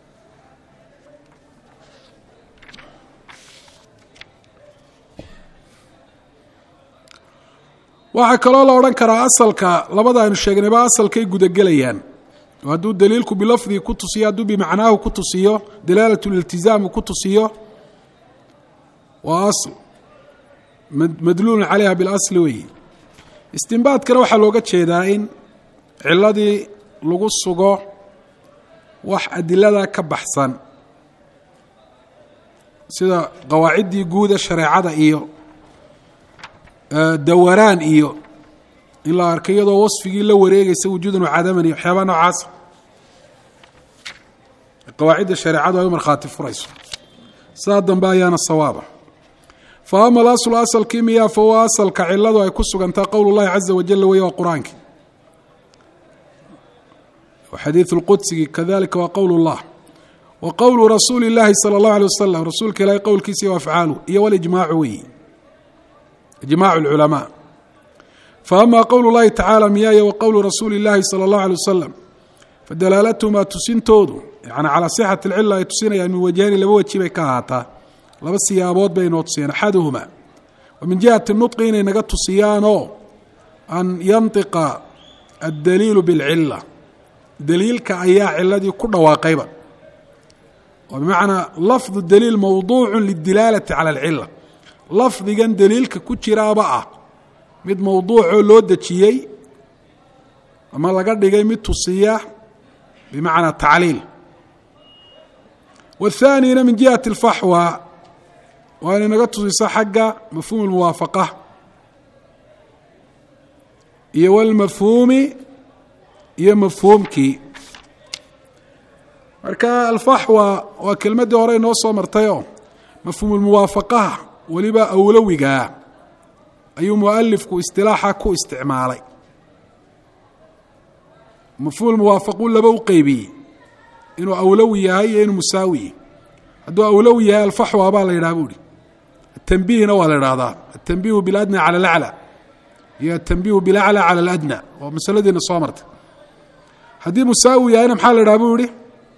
waxaa kaloo la odhan karaa asalka labada aynu sheegnayba asalkay gudagelayaan oo hadduu daliilku bilafdihi ku tusiyo hadduu bimacnaahu ku tusiyo dalaalat liltizaam ku tusiyo waa asl madluulun calayha bilasli weeye. istinbaadkana waxaa looga jeedaa in ciladii lagu sugo wax adilada ka baxsan sida qawaaciddii guuda shareecada iyo dawaraan iyo in la arkay iyadoo wasfigii la wareegaysa wujuudan wacadaman iyo waxyaabaa noocaas qawaacidda shareecadu ay u markhaati furayso. saa dambe ayaana sawaaba. fa ama alaslu asalkii miyaa fa huwa asalka ciladu ay ku sugantaa qowl اllahi caza wajala weeye waa qur-aanki xadiiث اlqudsigii kadalika waa qowl اllah wa qowlu rasuuli اllahi salى اllahu alيه wasalam rasuulka ilaahay qowlkiisa iyo afcaalu iyo walijmaacu weyi ijmac اlculamaa. faama qowl اllahi tacaala miyaaya wa qowlu rasuuli اllahi salى اllahu alيه wasalam fadalaalatumaa tusintoodu yani calaa sixati اlcila ay tusinayaan min wajhayni laba weji bay ka ahaataa laba siyaabood bay noo tusiyaan. axaduhuma wa min jihati nudqi inay naga tusiyaanoo an yantiqa addaliilu biاlcila daliilka ayaa ciladii ku dhawaaqayba oo bimacnaa lafdu daliil mawduucu lidilaalati cala alcila lafdigan daliilka ku jiraaba ah mid mawduucoo loo dejiyey ama laga dhigay mid tusiya bimacnaa tacliil. waathaaniyna min jihati alfaxwa waa inay naga tusiso xagga mafhuum almuwaafaqa iyo walmafhuumi iyo mafhuumkii. marka alfaxwa waa kelmaddii hore inoo soo martayoo mafhuum almuwaafaqaha weliba awlowigaa ayuu mualifku istilaaxa ku isticmaalay. mafhuum almuwaafaquu laba u qeybiyey inuu awlowi yahay iyo inuu musaawi yahy. hadduu awlowi yahay alfaxwa baa la yidhaha bu uhi atanbiihna waa la idhahdaa atanbiihu biladna cala alaclى iyo atanbiihu bilaclى cala aladna oo masaladiina soo martay. haddii musaawi yahayna maxaa la idhaha bu ihi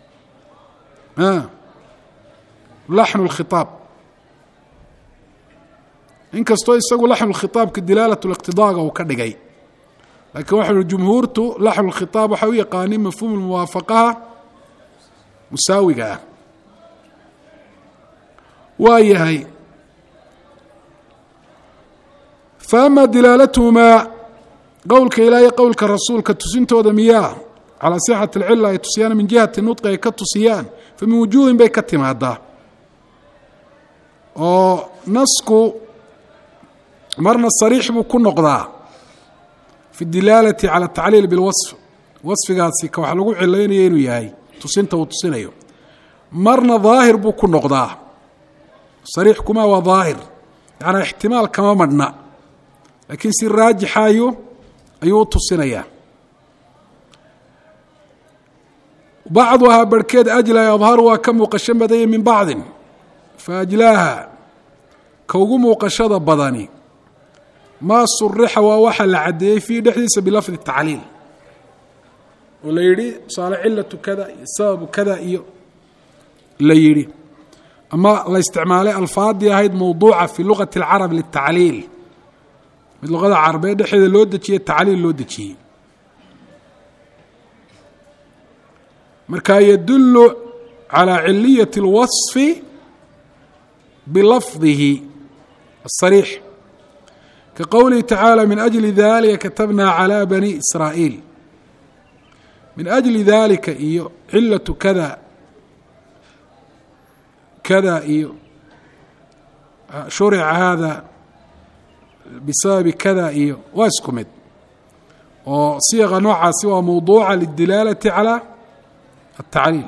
laxnu اlkhiطaab inkastoo isagu laxnu اlkhiطaabka dilaalat اliqtidaaga uu ka dhigay laakiin waxau hi jumhuurtu laxnu اlkhiطaab waxay u yaqaanin mafhuum muwaafaqaha musaawiga ah. waayahay faama dilaalatuhumaa qowlka ilaahay qowlka rasuulka tusintooda miyaa calaa sixati alcila ay tusiyaan min jihati nudqi ay ka tusiyaan fa min wujuuhin bay ka timaadaa oo nasku marna sariix buu ku noqdaa fi dilaalati cala atacliil bilwasf wasfigaasi ka wax lagu cilaynaya inuu yahay tusinta uu tusinayo marna daahir buu ku noqdaa sariix kuma waa daahir yacnaa ixtimaal kama madhna laakiin si raajixaayo ayuu u tusinayaa bacduhaa barhkeed ajlaa adharu waa ka muuqasho badanya min bacdin fa ajlaaha ka ugu muuqashada badani maa surixa waa waxa la caddeeyey fiihi dhexdiisa bilafdi tacliil oo la yidhi tusaale cilatu kada iyo sababu kada iyo la yidhi ama la isticmaalay alfaadii ahayd mawduuca fi lugati اlcarab litacliil mid luqada carabeed dhexeeda loo dejiyey tacliil loo dejiyey marka yadulu calى ciliyati اlwaصfi bilafdihi الصariix ka qowlihi tacaalى min أjli dalika katabna calى bani israa'iil min أjli dalika iyo cilatu kada kada iyo shurica hada bisababi kada iyo waa isku mid oo siiqa noocaasi waa mawduuca lidilaalati calى التacliil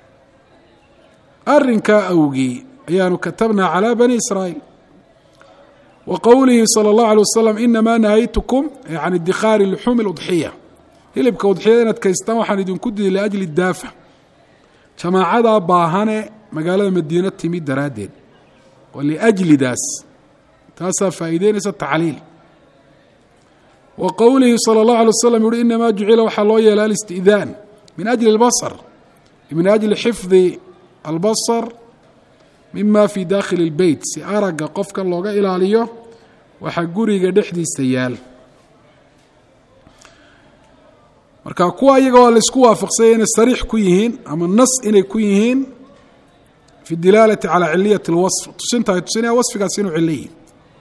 arinkaa awgii ayaanu katabnaa calى bani israa'iil wa qowlihi salى الlaه عalيه waslم inamaa nahaytukum can idikhaari luxuumi اudxiya hilibka udxiyada inaad kaystaan waxaan idinku diiday liأjli daafa jamaacadaa baahane magaalada madiina timid daraaddeed oo liأjlidaas taasaa faa'iideynaysa tacliil wa qowlihi salى الlaه عalيه waslم yuhi inamaa jucila waxaa loo yeela alisti'daan min أjli اlbصr min أjli xifdi albصr mima fi dakhili اlbeyt si aragga qofka looga ilaaliyo waxa guriga dhexdiisa yaal marka kuwa iyaga waa laisku waafaqsanya inay sariix ku yihiin ama nas inay ku yihiin fi dilaalati calى ciliyati اlwaصf tusinta ay tusinaya wasfigaas inuu cilo yihi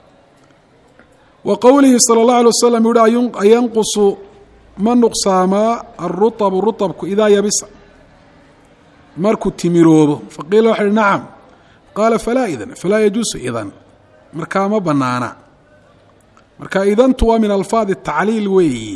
wa qowlihi salى الlaه عalيه waslم yuhi ayanqusu ma nuqsaamaa aلruطbu ruطbku idaa yabisa markuu timiroobo faqiila waxa hi nacam qaala falaa idan falaa yajuusu idan markaa ma banaana marka idantu waa min alfaadi tacliil weeyi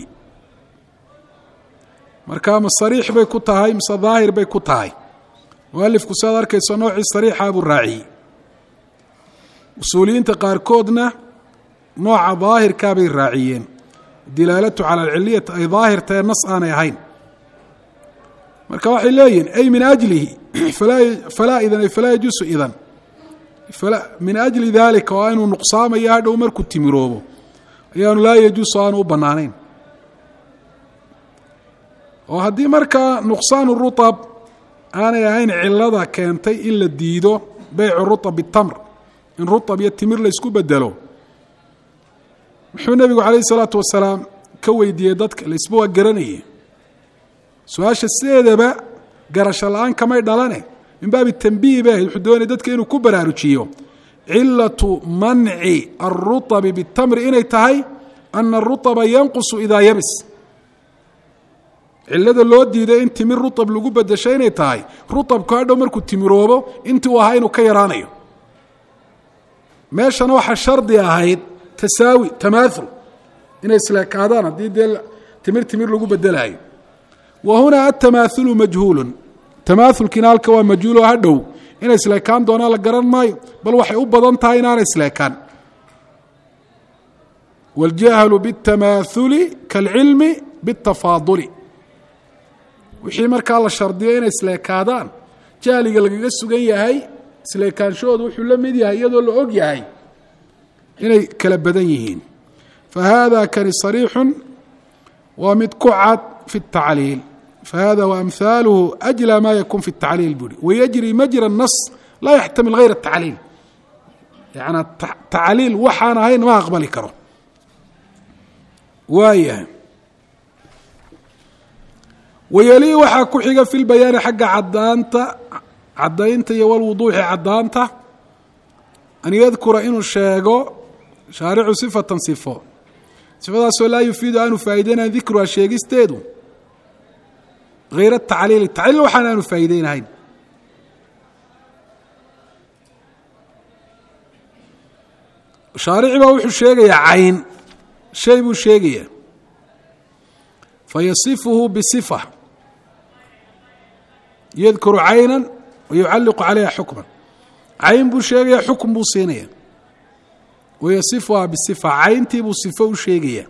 markaa ma sariix bay ku tahay mise daahir bay ku tahay mualifku siaad arkayso noocii sariixa buu raaciyey usuuliyiinta qaarkoodna nooca daahirkaa bay raaciyeen dilaalatu cala alciliyati ay daahir tahe nas aanay ahayn marka waxay leeyihin ay min ajlihi falaa idan ay falaa yajuusu idan min ajli dalika oo inuu nuqsaamayo hadhow markuu timiroobo ayaanu laa yajuusu aanu u banaanayn oo haddii markaa nuqsaanu ruطb aanay ahayn cilada keentay in la diido beycu ruطb bitamr in ruطb iyo timir la isku bedelo muxuu nebigu calayh الsalaatu wasalaam ka weydiiyey dadka laisba waa garanaye su-aasha sideedaba garasho la-aan kamay dhalane min baabi tanbiih ba ahayd wuxuu doonaya dadka inuu ku baraarujiyo cilatu manci الruطbi bitamri inay tahay ana الruطba yanqusu idaa yabis cilada loo diiday in timir ruطb lagu bedesho inay tahay ruطbku hadhow markuu timiroobo intii uu ahaa inuu ka yaraanayo meeshana waxaa shardi ahayd tasaawi tamaaul inay isleekaadaan haddii dee timir timir lagu bedelaayo wa hunaa atamaaulu majhuulu tamaaulkiina halka waa majhuulo hadhow inay isleekaan doonaan la garan maayo bal waxay u badan tahay inaanay isleekaan waاljahlu bالtamaauli kaalcilmi bالtafaaduli wixii markaa la shardiyo inay isleekaadaan jahliga lagaga sugan yahay isleekaanshahooda wuxuu la mid yahay iyadoo la og yahay inay kala badan yihiin fahada kani صariixu waa mid ku cad fi الtacliil fahada waamhaaluhu أjlى ma yakun fi الtacliil buri wayajri majra الnas laa yaxtamil غayr الtacliil yana tacliil waxaan ahayn ma aqbali karo waayahay wayalii waxaa ku xiga fi lbayaani xagga cadaanta cadaynta iyo walwuduuxi cadaanta an yadkura inuu sheego shaaricu sifatan sifo sifadaasoo laa yufiidu aanu faa'iideynayn dikruha sheegisteedu hayra tacliili tacliil waxaan aanu faa'iideynahayn shaarici baa wuxuu sheegayaa cayn shay buu sheegayaa fayasifuhu bisifa yadkuru caynan wayucalliqu calayha xukman cayn buu sheegaya xukm buu siinaya wayasifuhaa bisifa cayntii buu sifo u sheegaya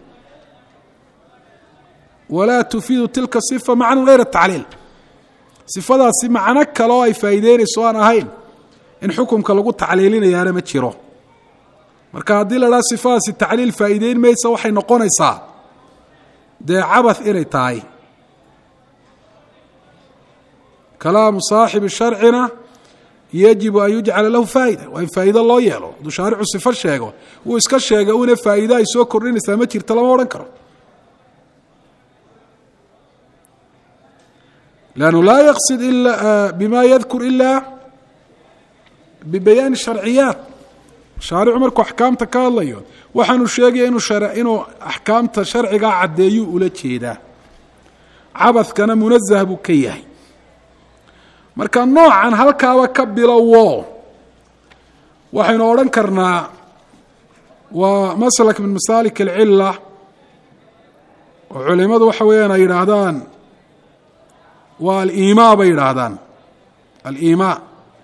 walaa tufiidu tilka sifa macnan hayra tacliil sifadaasi macno kale oo ay faa'iideynayso aan ahayn in xukumka lagu tacliilinayaana ma jiro marka haddii la dhaha sifadaasi tacliil faa'iideyn maysa waxay noqonaysaa dee cabath inay tahay kalaamu saaxibi sharcina yajibu an yujcala lahu faa'ida waa in faa'iido loo yeelo hadduu shaaricu sifo sheego wuu iska sheega una faa'iido ay soo kordhinaysaa ma jirto lama odhan karo lannu laa yaqsid ila bima yadkur ila bibayaani sharciyaat shaaricu markuu axkaamta ka hadlayo waxaanu sheegaya inuu inuu axkaamta sharcigaa caddeeyuu ula jeedaa cabadkana munazah buu ka yahay marka noocan halkaaba ka bilowo waxaynu odhan karnaa waa maslak min masaalik alcila oo culimadu waxa weeyaan ay yidhaahdaan waa aliimaa bay yidhaahdaan aliimaa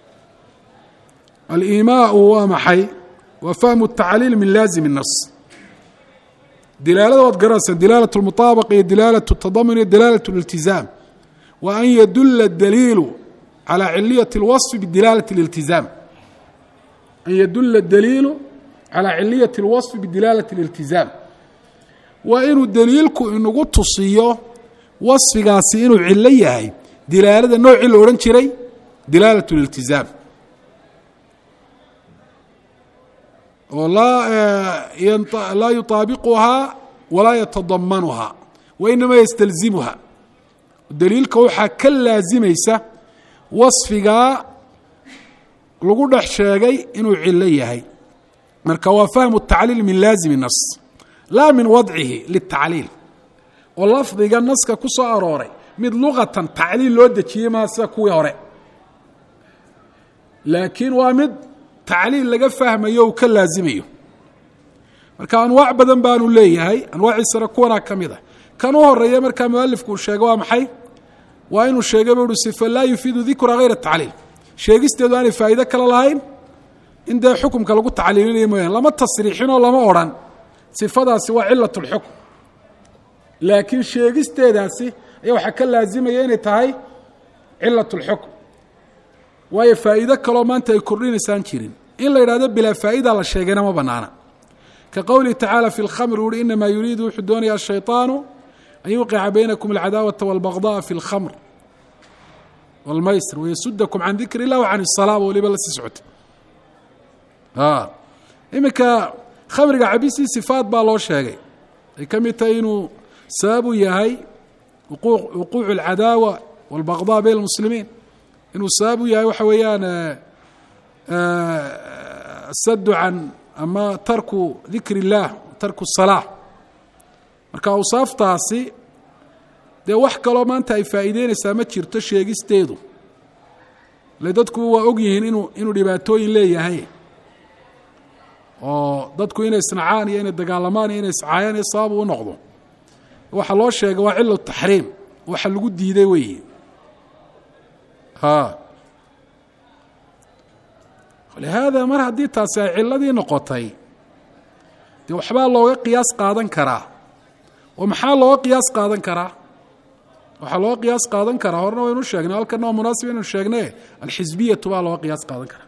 aliimaau waa maxay waa fahmu الtacliil min laazim الnas dilaalada waad garanaysaa dilaalat اlmuطaabaqa iyo dilaalat الtadamun iyo dilaalat اliltizaam wa an yadula daliilu calى ciliyaة اlwaصfi bidilaalat اliltizaam an yadula daliilu calى ciliyaة اlwaصfi bidilaalat اliltizaam waa inuu daliilku inagu tusiyo waصfigaasi inuu cilo yahay dilaalada noocii la odhan jiray dilaalat اliltizaam oo laa yuطaabiquhaa walaa yatadamanuhaa wainama yastalzimuha daliilka waxaa ka laazimaysa waصfigaa lagu dhex sheegay inuu cilo yahay marka waa fahmu الtacliil min laazim الnas laa min wadcihi litacliil oo lafdiga naska ku soo arooray mid luqatan tacliil loo dejiyey maa sida kuwii hore laakiin waa mid tacliil laga fahmayo u ka laazimayo marka anwaac badan baanu leeyahay anwaaciisana kuwanaa ka mid a kan u horeeya markaa mualifku uu sheego waa maxay waa inuu sheegay buu uhi sifa laa yufiidu dikra hayra tacliil sheegisteedu aanay faa'iido kale lahayn in dee xukumka lagu tacliilinayo mooyaane lama tasriixinoo lama odhan sifadaasi waa cilat اlxukm laakiin sheegisteedaasi ayaa waxaa ka laazimaya inay tahay cilat اlxukm waayo faa'iido kaloo maanta ay kordhinaysaan jirin in la yidhahdo bilaa faa'ida la sheegayna ma banaana ka qowlihi tacaala fi اlkhamr uhi inamaa yuriidu wuxuu doonaya ashayطaanu an yuqica baynakum alcadaawata wاlbagdaءa fi اlkhamr wاlmaysr wayasudakum can dikri اllah وcan الsalaa waliba la sii socota iminka khamriga cabisii sifaat baa loo sheegay ay ka mid tahay inuu sababu yahay wuquucu اlcadaawa wاlbagdaء bayn اlmuslimiin inuu sabab u yahay waxa weeyaan sadu can ama tarku dikr اllah tarku الsalaaة marka awsaaftaasi dee wax kaloo maanta ay faa'iideynaysaa ma jirto sheegisteedu le dadku waa og yihiin inuu inuu dhibaatooyin leeyahay oo dadku inay isnacaan iyo inay dagaalamaan iyo inay iscaayaan iyo sabab u noqdo waxa loo sheegay waa cilo taxriim waxa lagu diiday weeye lihaada mar haddii taasi ay ciladii noqotay dee waxbaa looga qiyaas qaadan karaa oo maxaa looga qiyaas qaadan karaa waxaa looga qiyaas qaadan karaa horena waynu sheegnay halkana waa munaasib inaynu sheegne alxisbiyatu baa looga qiyaas qaadan karaa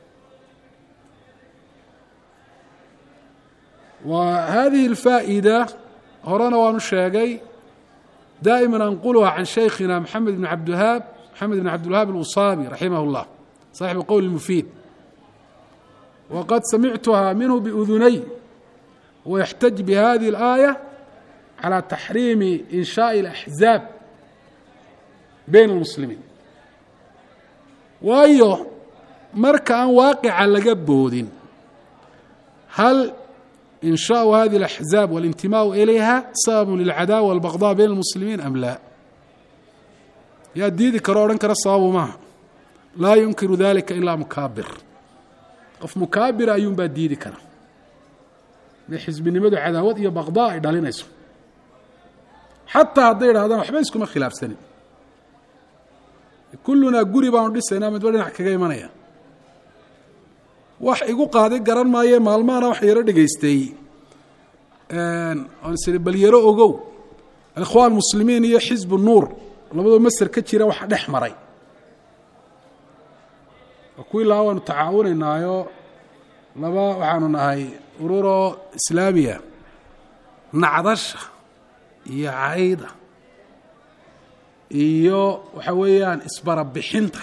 wa hadihi اlfaa'ida horena waanu sheegay daa'ima anquluha can shaykhina maxamed bn cabdwahaab محمد بن عبد الوهاب الوصابي رحمه الله صاحب القول المفيد وقد سمعتها منه بأذني ويحتج بهذه الآية على تحريم إنشاء الأحزاب بين المسلمين waayo marka aan waaqica laga boodin هل إنشاء هذه الأحزاب والانتماء إليها سبب للعداوة والبغضاء بين المسلمين أم لا؟ يا ديدي كرورن كرا الصواب معه لا ينكر ذلك إلا مكابر قف مكابر أيوم بعد ديدي كرا بحزب النمد عداوة يا بغضاء دالين يسو حتى هذا هذا حبيسكم خلاف سنة كلنا قريبا ودسنا مدورنا حكي جاي منايا wax igu qaaday garan maayo maalmaana wax yara dhageystay een aan sir baliyaro ogow ikhwaan muslimiin iyo xisb nuur labadoo masar ka jira wax dhex maray ku ilaawan tacaawunaynaayo laba waxaanu nahay ururo islaamiya nacdasha iyo caayda iyo waxa weeyaan isbarabixinta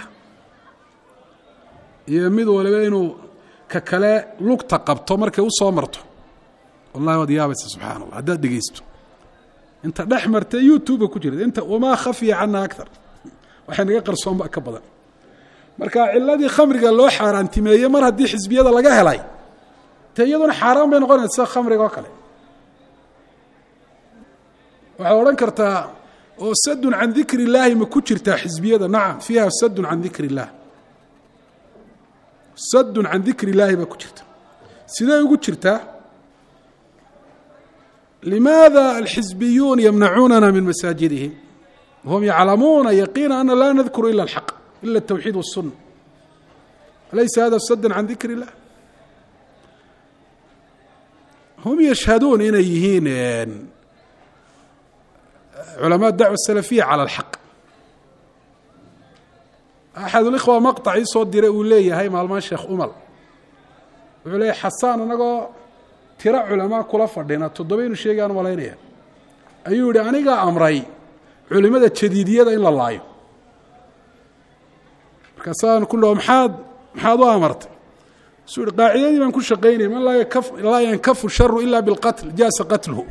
iyo mid waliba inuu ككلا لقطة قبطة مركه وصامرته والله ودي يابس سبحان الله هذا دقيسته أنت نحمرت يوتيوب كجرد أنت وما خفي عنا أكثر وحين يقر صوم بقى كبدا مركا علادي خمر قال له حرام تيمية مرة دي حزبية ده لقاها لاي تيجون حرام بين قرن تسا خمر قاكله وحورن كرتا وسد عن ذكر الله ما كجرتا حزبية ده نعم فيها سد عن ذكر الله سد عن ذكر الله بكجرت سيدا يقول لماذا الحزبيون يمنعوننا من مساجدهم وهم يعلمون يقينا أن لا نذكر إلا الحق إلا التوحيد والسنة أليس هذا سد عن ذكر الله هم يشهدون إليهين علماء الدعوة السلفية على الحق أحد الإخوة مقطع يصوت ديري وليه هاي مع الشيخ أمل وليه حسان أنا ترى علماء كل فردنا تضبين الشيء كانوا ملايين أيود أنا جا أمري علماء الشديدية إلا الله كسان كلهم حاد حاد أمرت سور قاعدة ما نكون شقيني ما لا يكف لا ينكف الشر إلا بالقتل جاس قتله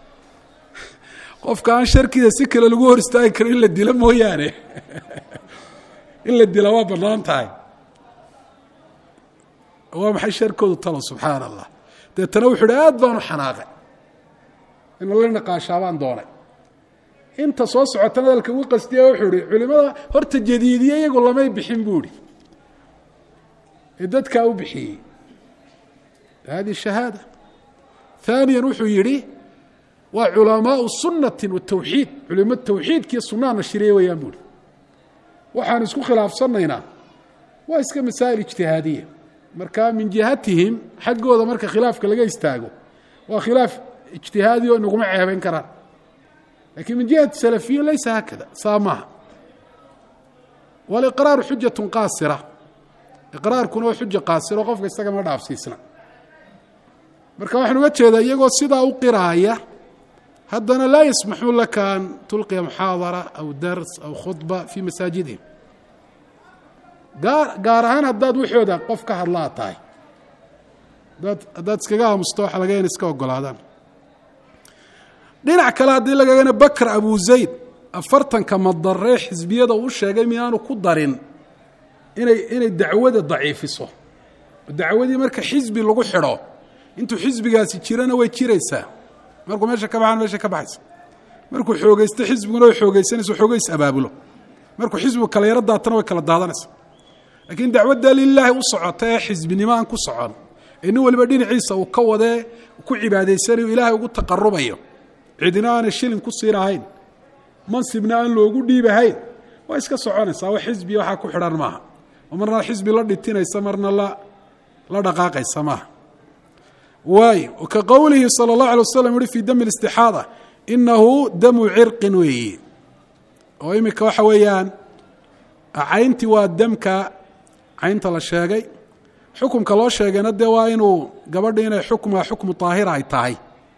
قف كان شركي إذا سكر الجوهر استايكر إلا الدلم هو يعني إلا الدلوات برنامتاي هو محي شركه طلع سبحان الله ده تنوح راد بانو حناقه إن الله نقاشابان دوني انت soo socotana dalka uu qastiya wuxuu yiri culimada horta jadiidiye iyagu lama bixin buuri dadka uu bixiyay هذه الشهاده ثانيا wuxuu yiri waa علماء السنه والتوحيد علماء التوحيد كي sunna nashriye wayaan buuri waxaan isku khilaafsanaynaa waa iska masaa'il ijtihaadiye marka min jihatihim xaqooda marka khilaafka laga istaago waa khilaaf ijtihaadi oo nagu ma ceeban karaan لكن من جهة السلفية ليس هكذا سامها والإقرار حجة قاصرة إقرار كونه حجة قاصرة وقفك استقام مدعف سيسنا مركا وحن وجه هذا يقول صدا أو قراية هدنا لا يسمحون لك أن تلقي محاضرة أو درس أو خطبة في مساجدهم قارهان هداد وحودا قفك الله تاي هداد سكاقها مستوحة لقين اسكاو قول هذا dhinac kale hadii lagana Bakr Abu Zayd afartan ka madarray xisbiyada uu sheegay miyaanu ku darin inay inay dacwada daciifiso dacwadii marka xisbi lagu xiro intuu xisbigaasi jirana way jiraysaa markuu meesha ka baxan meesha ka baxaysa markuu xoogaysto xisbiguna way xoogaysanayso xoogays abaabulo markuu xisbigu kala yara daatana way kala daadanaysaa laakiin dacwada lillahi u socotay xisbinimo aan ku socon inuu waliba dhinaciisa uu ka wade ku cibaadeysanay ilaahay ugu taqarrubayo عدنا أنا الشيلن كسير هين منصبنا أن لو جودي بهين وإيش كسرعنا سوا حزبي وحكوا حرار معها ومرنا حزبي لا دتينا يسمرنا لا لا دقائق يسماه واي وكقوله صلى الله عليه وسلم يقول في دم الاستحاضة إنه دم عرق وي ويمك وحويان عينتي والدم عينت الله شاقي حكم كلا شاقي ندى وينه قبل حكم حكم طاهر عيتاي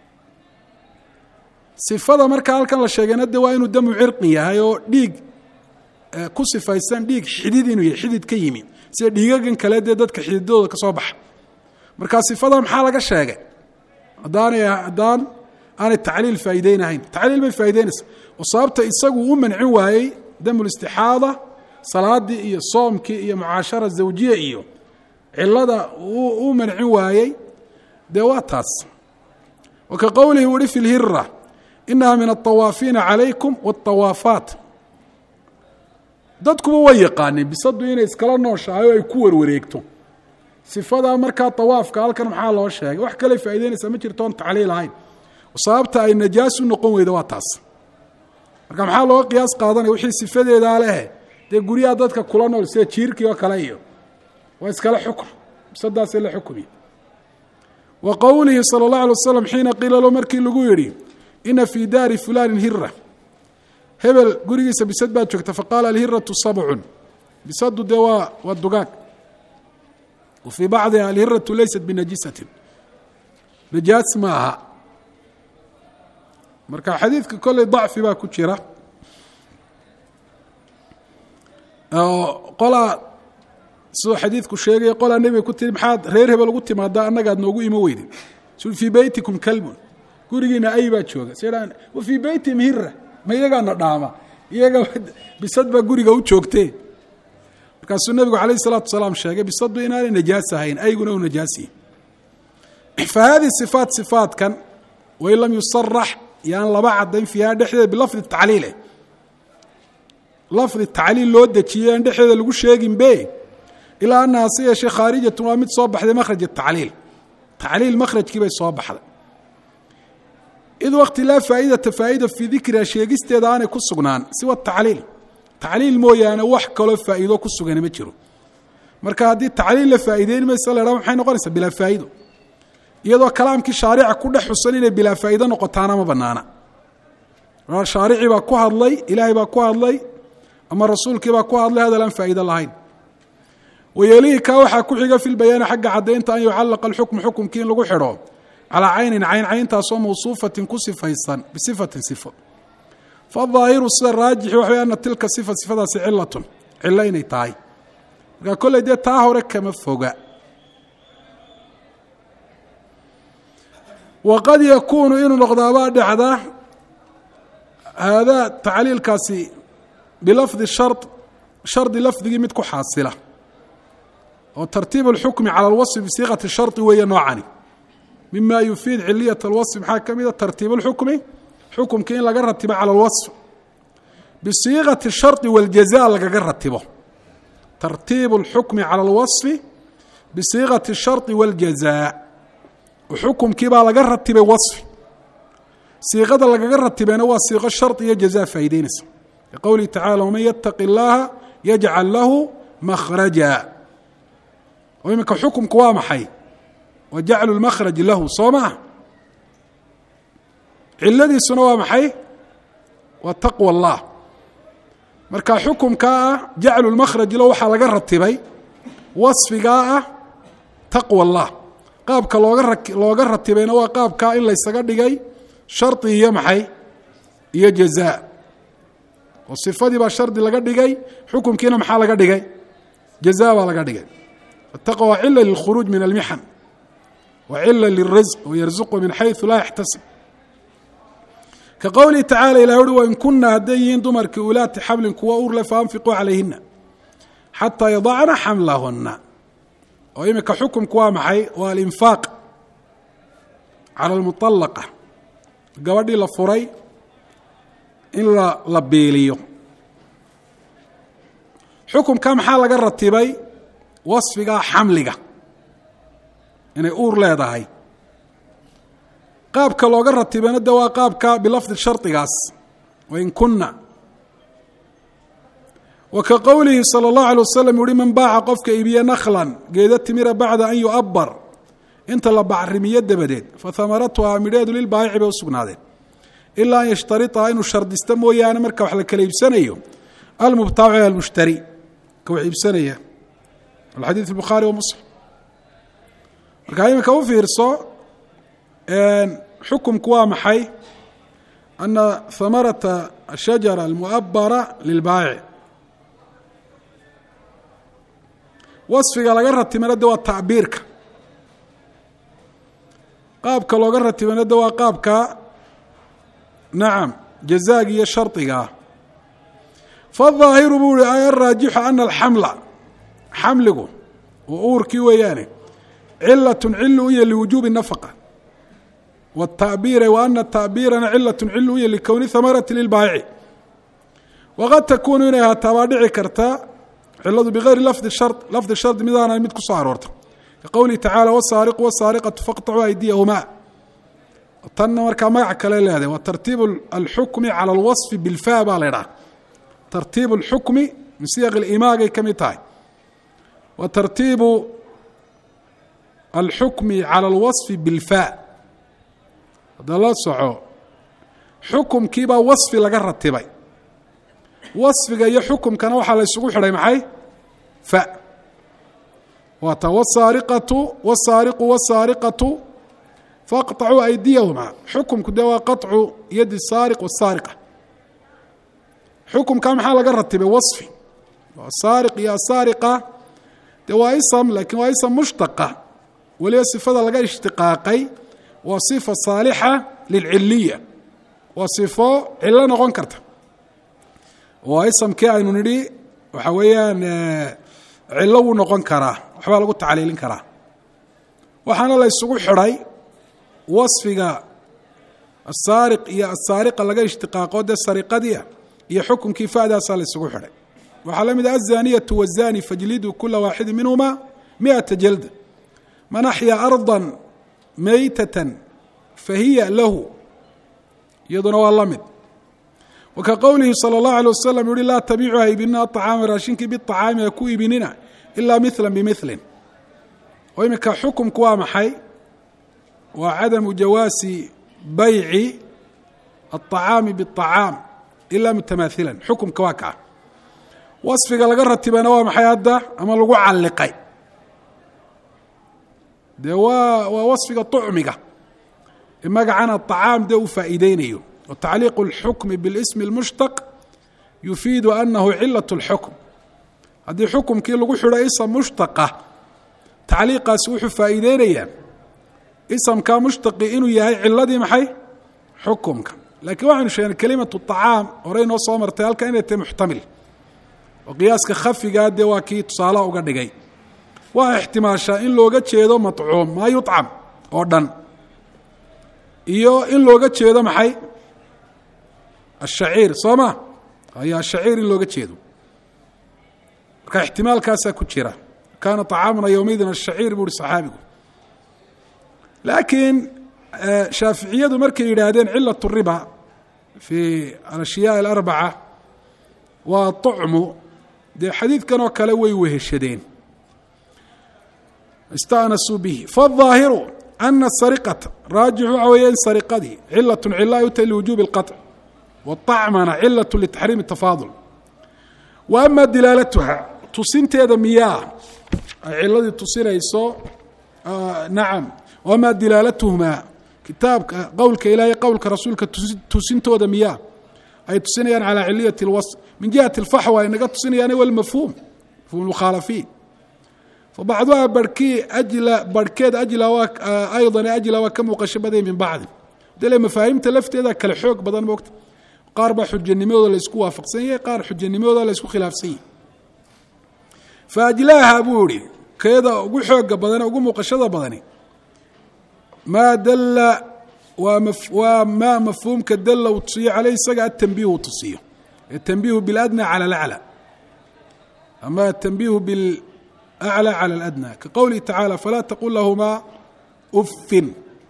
صفada marka halkan la sheeganade waa inuu damu cirqi yahay oo dhiig ku sifaysan dhiig xidid inuu yahay xidid ka yimi sida dhiigagan kale ee dadka xididooda ka soo baxa marka sifada maxaa laga sheegay hadaan hadaan aan tacliil faa'iideynayn tacliil bay faa'iideynaysa oo sababta isagu uu mancin waayay damu istihaada salaadii iyo soomkii iyo muaashara zawjiya iyo cilada uu mancin waayay dee waa taas waka qowlihi uhi fi lhira inaha min aلطawaafiina calaykum wالطawaafaat dadkuba way yaqaaneen bisadu inay iskala nooshahay oo ay ku warwareegto sifadaa markaa tawaafka halkan maxaa loo sheegay wax kale faa'iideynaysaa ma jirto oon tacliil ahayn sababta ay najaas u noqon weyda waa taas marka maxaa looga qiyaas qaadanaya wixii sifadeedaa leh dee guryaha dadka kula nool sida jiirkii oo kale iyo waa iskala xukm bisadaasee la xukmiye wa qowlihi salى الlaه alيه waslm xiina qiila lo markii lagu yidhi ina fii daari fulani hira hebel gurigiisa bisad baa joogta faqaala alhiratu sabcun bisadu dee waa waa dugaag wa fii bacdiha alhiratu laysat binajisatin najaas ma aha marka xadiidka kolley dacfi baa ku jira qolaa siduu xadiidku sheegaya qolaa nebiga ku tiri maxaad reer hebel ugu timaadaa annagaad noogu imo weyday su fii beytikum kalbun gurigiina ay baa jooga sidaan wa fii beytihim hira ma iyagaana dhaama iyaga bisad baa guriga u joogtee markaasuu nebigu calayh isalaatu wasalaam sheegay bisadu inaanay najaas ahayn ayguna u najaasiyin fa haadihi sifaat sifaatkan wain lam yusarax yaan laba cadayn fiiha dhexdeeda bilafdi tacliile lafdi tacliil loo dejiyey aan dhexdeeda lagu sheegin be ilaa annaha si yeeshee khaarijatun waa mid soo baxday makhraj atacliil tacliil makhrajkii bay soo baxday id wakti laa faa'idata faa'ida fii dikriha sheegisteeda aanay ku sugnaan siwa tacliil tacliil mooyaane wax kaloo faa'iido ku sugani ma jiro marka haddii tacliil la faa'iideyn maysa la hahdo maxay noqonaysaa bilaa faa'ido iyadoo kalaamkii shaarica ku dhex xusan inay bilaa faa'ido noqotaana ma banaana shaaricii baa ku hadlay ilaahay baa ku hadlay ama rasuulkii baa ku hadlay hadal aan faa'iido lahayn wayelihi kaa waxaa ku xiga fi lbayaani xagga caddaynta an yucallaqa alxukmu xukumkii in lagu xidho calaa caynin cayn cayntaasoo mawsuufatin ku sifaysan bisifatin sifo faظaahiru sida raajixi waxa way ana tilka sifa sifadaasi cilatun cilo inay tahay markaa kolley dee taa hore kama foga waqad yakuunu inuu noqdaabaa dhacda haadaa tacliilkaasi bilafdi shar shardi lafdigii mid ku xaasila oo tartiib اlxukmi calى اlwaصfi bisiiqati sharطi weeye noocani mima yufiid ciliyat اlwaصf maxaa ka mida tartiib اlxukmi xukumkii in laga ratibo calى اlwaصf bisiiqati الsharطi wاljaza lagaga ratibo tartiib اlxukmi calى اlwaصfi bisiiqati الsharطi wاljaza xukumkii baa laga ratibay waصfi siiqada lagaga ratibeyna waa siiqo sharط iyo jaza faa'ideynaysa liqowlihi tacala wman yataqi اllaha yajcal lahu makhraja oo iminka xukumku waa maxay wa jaclu lmakhraj lahu soo maa ciladiisuna waa maxay waa taqwa allah marka xukumkaa ah jaclu lmakhraj lahu waxaa laga ratibay wasfigaa ah taqwa allah qaabka looga looga ratibayna waa qaabkaa in laysaga dhigay shardi iyo maxay iyo jazaa oo sifadii baa shardi laga dhigay xukumkiina maxaa laga dhigay jazaa baa laga dhigay التقوى waa cila lلkhuruuج min الmixan wa cila lلrisq وyarزqu min xayثu laa yaxtasib ka qowlihi tacaalى ilah uhi wain kuna hadday yihiin dumarkii ulaati xamlin kuwa urle faanfiquu calayhina xataa yadacna xamlahuna oo imika xukumku waa maxay waa alinfaaq calى اlmuطalaqa gabadhii la furay in la beeliyo xukumka maxaa laga ratibay wasfigaa xamliga inay uur leedahay qaabka looga ratibana de waa qaabka bilafdi shardigaas wain kuna wa ka qowlihi salى الlahu alيه wasalam yuhi man baaca qofka iibiye naklan geeda timira bacda an yu'abar inta la bacrimiyo dabadeed fahamaratuhaa midheedu lilbaayici bay u sugnaadeen ilaa an yashtaritaha inuu shardista mooyaane marka wax la kala iibsanayo almubtaacu almushtari ka wax iibsanaya alxadiid fi bukhaari wa muslim markaa iminka u fiirso xukumku waa maxay ana hamarata ashajara almu'abara lilbaayic wasfiga laga ratibana de waa tacbiirka qaabka looga ratibana de waa qaabka nacam jazaaga iyo shardigaa faالظaahiru buu hi araajixu ana alxamla xamligu oo uurkii weeyaane cilaة cil u ya liwujuubi النafقة والتأبيr وأna تأبيirana cilaة cil u ya likowni ثamarati lilbaayici waqad takunu inay ahaataa baa dhici karta ciladu bغayri lafdi shar lafdi shardi midaana mid ku soo aroorta kaqowlihi tacaalى والsaariqu والsaariqaةu faqطacuu أydiyahuma tanna markaa magac kale leedahay wa tartiib alxukmi calى اlwaصfi biاlfa baa la ydhaha tartiib اlxukmi min siyaq اlimaagay ka mid tahay wa tartiibu alxukmi calى اlwaصfi biاlfa hadda la soco xukumkiibaa waصfi laga ratibay waصfiga iyo xukumkana waxaa la isugu xidhay maxay fa waa ta wsaariqatu wsaariqu wsaariqatu faqطacuu aydiyahuma xukumku dee waa qaطcu yadi saariq wasaariqa xukumkaa maxaa laga ratibay waصfi saariq iyo asaariqa dee waa ism laakiin waa ism mushtaqa weliba sifada laga ishtiqaaqay waa صifa saalixa lilciliya waa sifo cilo noqon karta waa isamkii aynu nidhi waxa weeyaan cilo wuu noqon karaa waxbaa lagu tacliilin karaa waxaana la isugu xidhay waصfiga asaariq iyo asaariqa laga ishtiqaaqo dee sariqadiia iyo xukunkii fa'daasaa la isugu xidhay waxaa la mid ah aلzaaniyatu wالzani fajliduu kula waaxidi minhuma miئata jalda man axyaa arضa maytata fahiya lahu iyaduna waa la mid waka qowlihi salى الlahu عalيه wasalam yuhi laa tabiicu ha iibinina aطacaama raashinkii biطacaami ha ku iibinina ilaa mila bimilin oo iminka xukumku waa maxay waa cadamu jawaasi bayci aلطacaami bالطacaam ilaa mutamaahilan xukumka waa kaa waصfiga laga ratibana waa maxay hadda ama lagu caliqay dee waa waa waصfiga طucmiga ee magacana طacaam dee uu faa'iideynayo وتacliiq الxukmi bاlsm الmushtaq yufiidu anahu cilaة الxukm haddii xukumkii lagu xidho ism mushtaqa tacliiqaasi wuxuu faa'iideynayaa isamkaa mushtaqi inuu yahay ciladii maxay xukumka lakiin waxaynu sheegnay kelimatu طacaam horey noo soo martay halka inay tahay muxtamil oo qiyaaska khafigaa dee waa kii tusaalaha uga dhigay waa ixtimaashaa in looga jeedo maطcuum maa yuطcam oo dhan iyo in looga jeedo maxay الشhaciir soo ma ayaa shaciir in looga jeedo marka ixtimaalkaasaa ku jira kaana طacaamuna yowmaydin الشhaciir buu uhi صaxaabigu laakiin shaaficiyadu markay yidhaahdeen cilaة الriba fii alashyaء الarbaca waa طucmu dee xadiidkan oo kale way weheshadeen istaأnasuu bihi faالظaahiru أna الsariqaةa raajix waxa weeye in sariqadii cilaة cila ay u tahay liwujuubi الqaطc wالطacmana cilaة litaxriimi الtafaadul wa ama dilaalatuha tusinteeda miyaa ay ciladii tusinayso nacam waama dilaalatuhmaa kitaabka qowlka ilahay qowlka rasuulka tusintooda miyaa ay tusinayaan calى ciliyati اlwaصf min jihati اlfaxwa ay naga tusinayaan wاlmafhuum mafhum mukhaalafiin fabacduha barhkii ajla barhkeed ajla waa ayضan ajla waa ka muuqasho badaya min bacdi dele mafaahimta lafteeda kale xoog badan moogta qaar baa xujanimadooda la isku waafaqsan yahay qaar xujanimadooda la isku khilaafsan yahay faajlaaha buu ihi keeda ugu xooga badan ugu muuqashada badani maa dalla waa waa maa mafhuumka dalla uu tusiyo caleyh isaga atanbiih uu tusiyo atanbiihu biladna cala alaclى ama atanbiihu bilaclى cala aladna ka qowlihi tacaala falaa taqul lahumaa uffin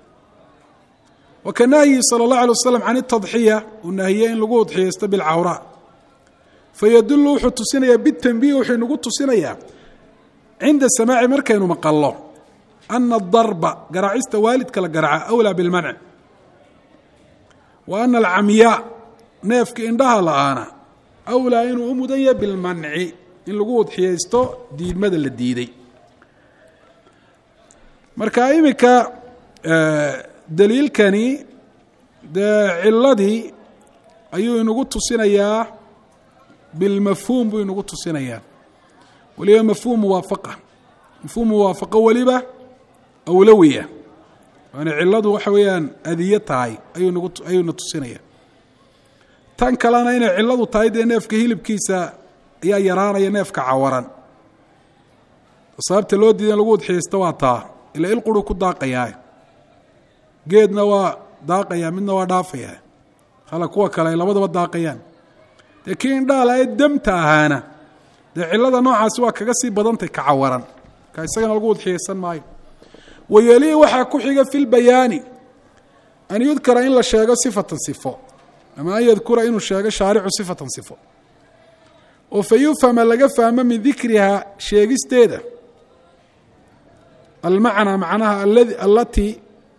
وكنahyi slى الlaه عليه وsلم can التضحية uu nahiyey in lagu udxiyaysto bاlcawrاء fayadul wuxuu tusinaya bالتنبيه wuxuu nagu tusinayaa cinda samاaci markaynu maqalo أna الضarba garaacista waalidka la garaaca أwlىa bاlmanc wa أna الcamyاء neefka indhaha la'aana أwlىa inuu u mudan yahay biاlmanci in lagu udxiyaysto diidmada la diiday marka imika daliilkani dee ciladii ayuu inagu tusinayaa bilmafhuum buu inagu tusinayaa weliba mafhuum muwaafaqa mafhuum muwaafaqo weliba awlawiya waana ciladu waxa weeyaan adiye tahay ayuu nagu ayuuna tusinaya tan kalena inay ciladu tahay dee neefka hilibkiisa ayaa yaraanaya neefka cawaran sababta loo diidan lagu udxiyaysto waa taa ila il quru ku daaqayaa geedna waa daaqayaa midna waa dhaafayaa hala kuwa kale labadaba daaqayaan laakiin indhaha ay damta ahaana dee cillada noocaasi waa kaga sii badantay ka cawaran ka isagana lagu wadxiyeysan maayo wayelii waxaa ku xiga fi lbayaani an yudkara in la sheego sifatan sifo ama an yadkura inuu sheego shaaricu sifatan sifo oo fa yufhama laga fahmo min dikrihaa sheegisteeda almacnaa macnaha alatii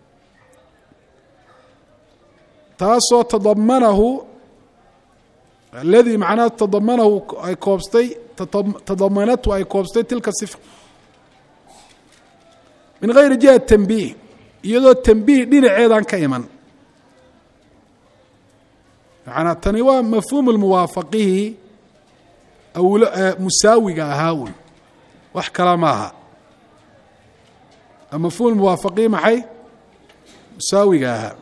taasoo tadamanahu aladii macnaha tadamanahu ay koobstay tadamanatu ay koobstay tilka sifa min gayri jiha tanbiih iyadoo tanbiih dhinaceedaan ka iman macanaa tani waa mafhuumu muwaafaqihi musaawiga ahaa un wax kala maaha mafhuum muwaafaqihi maxay musaawiga ahaa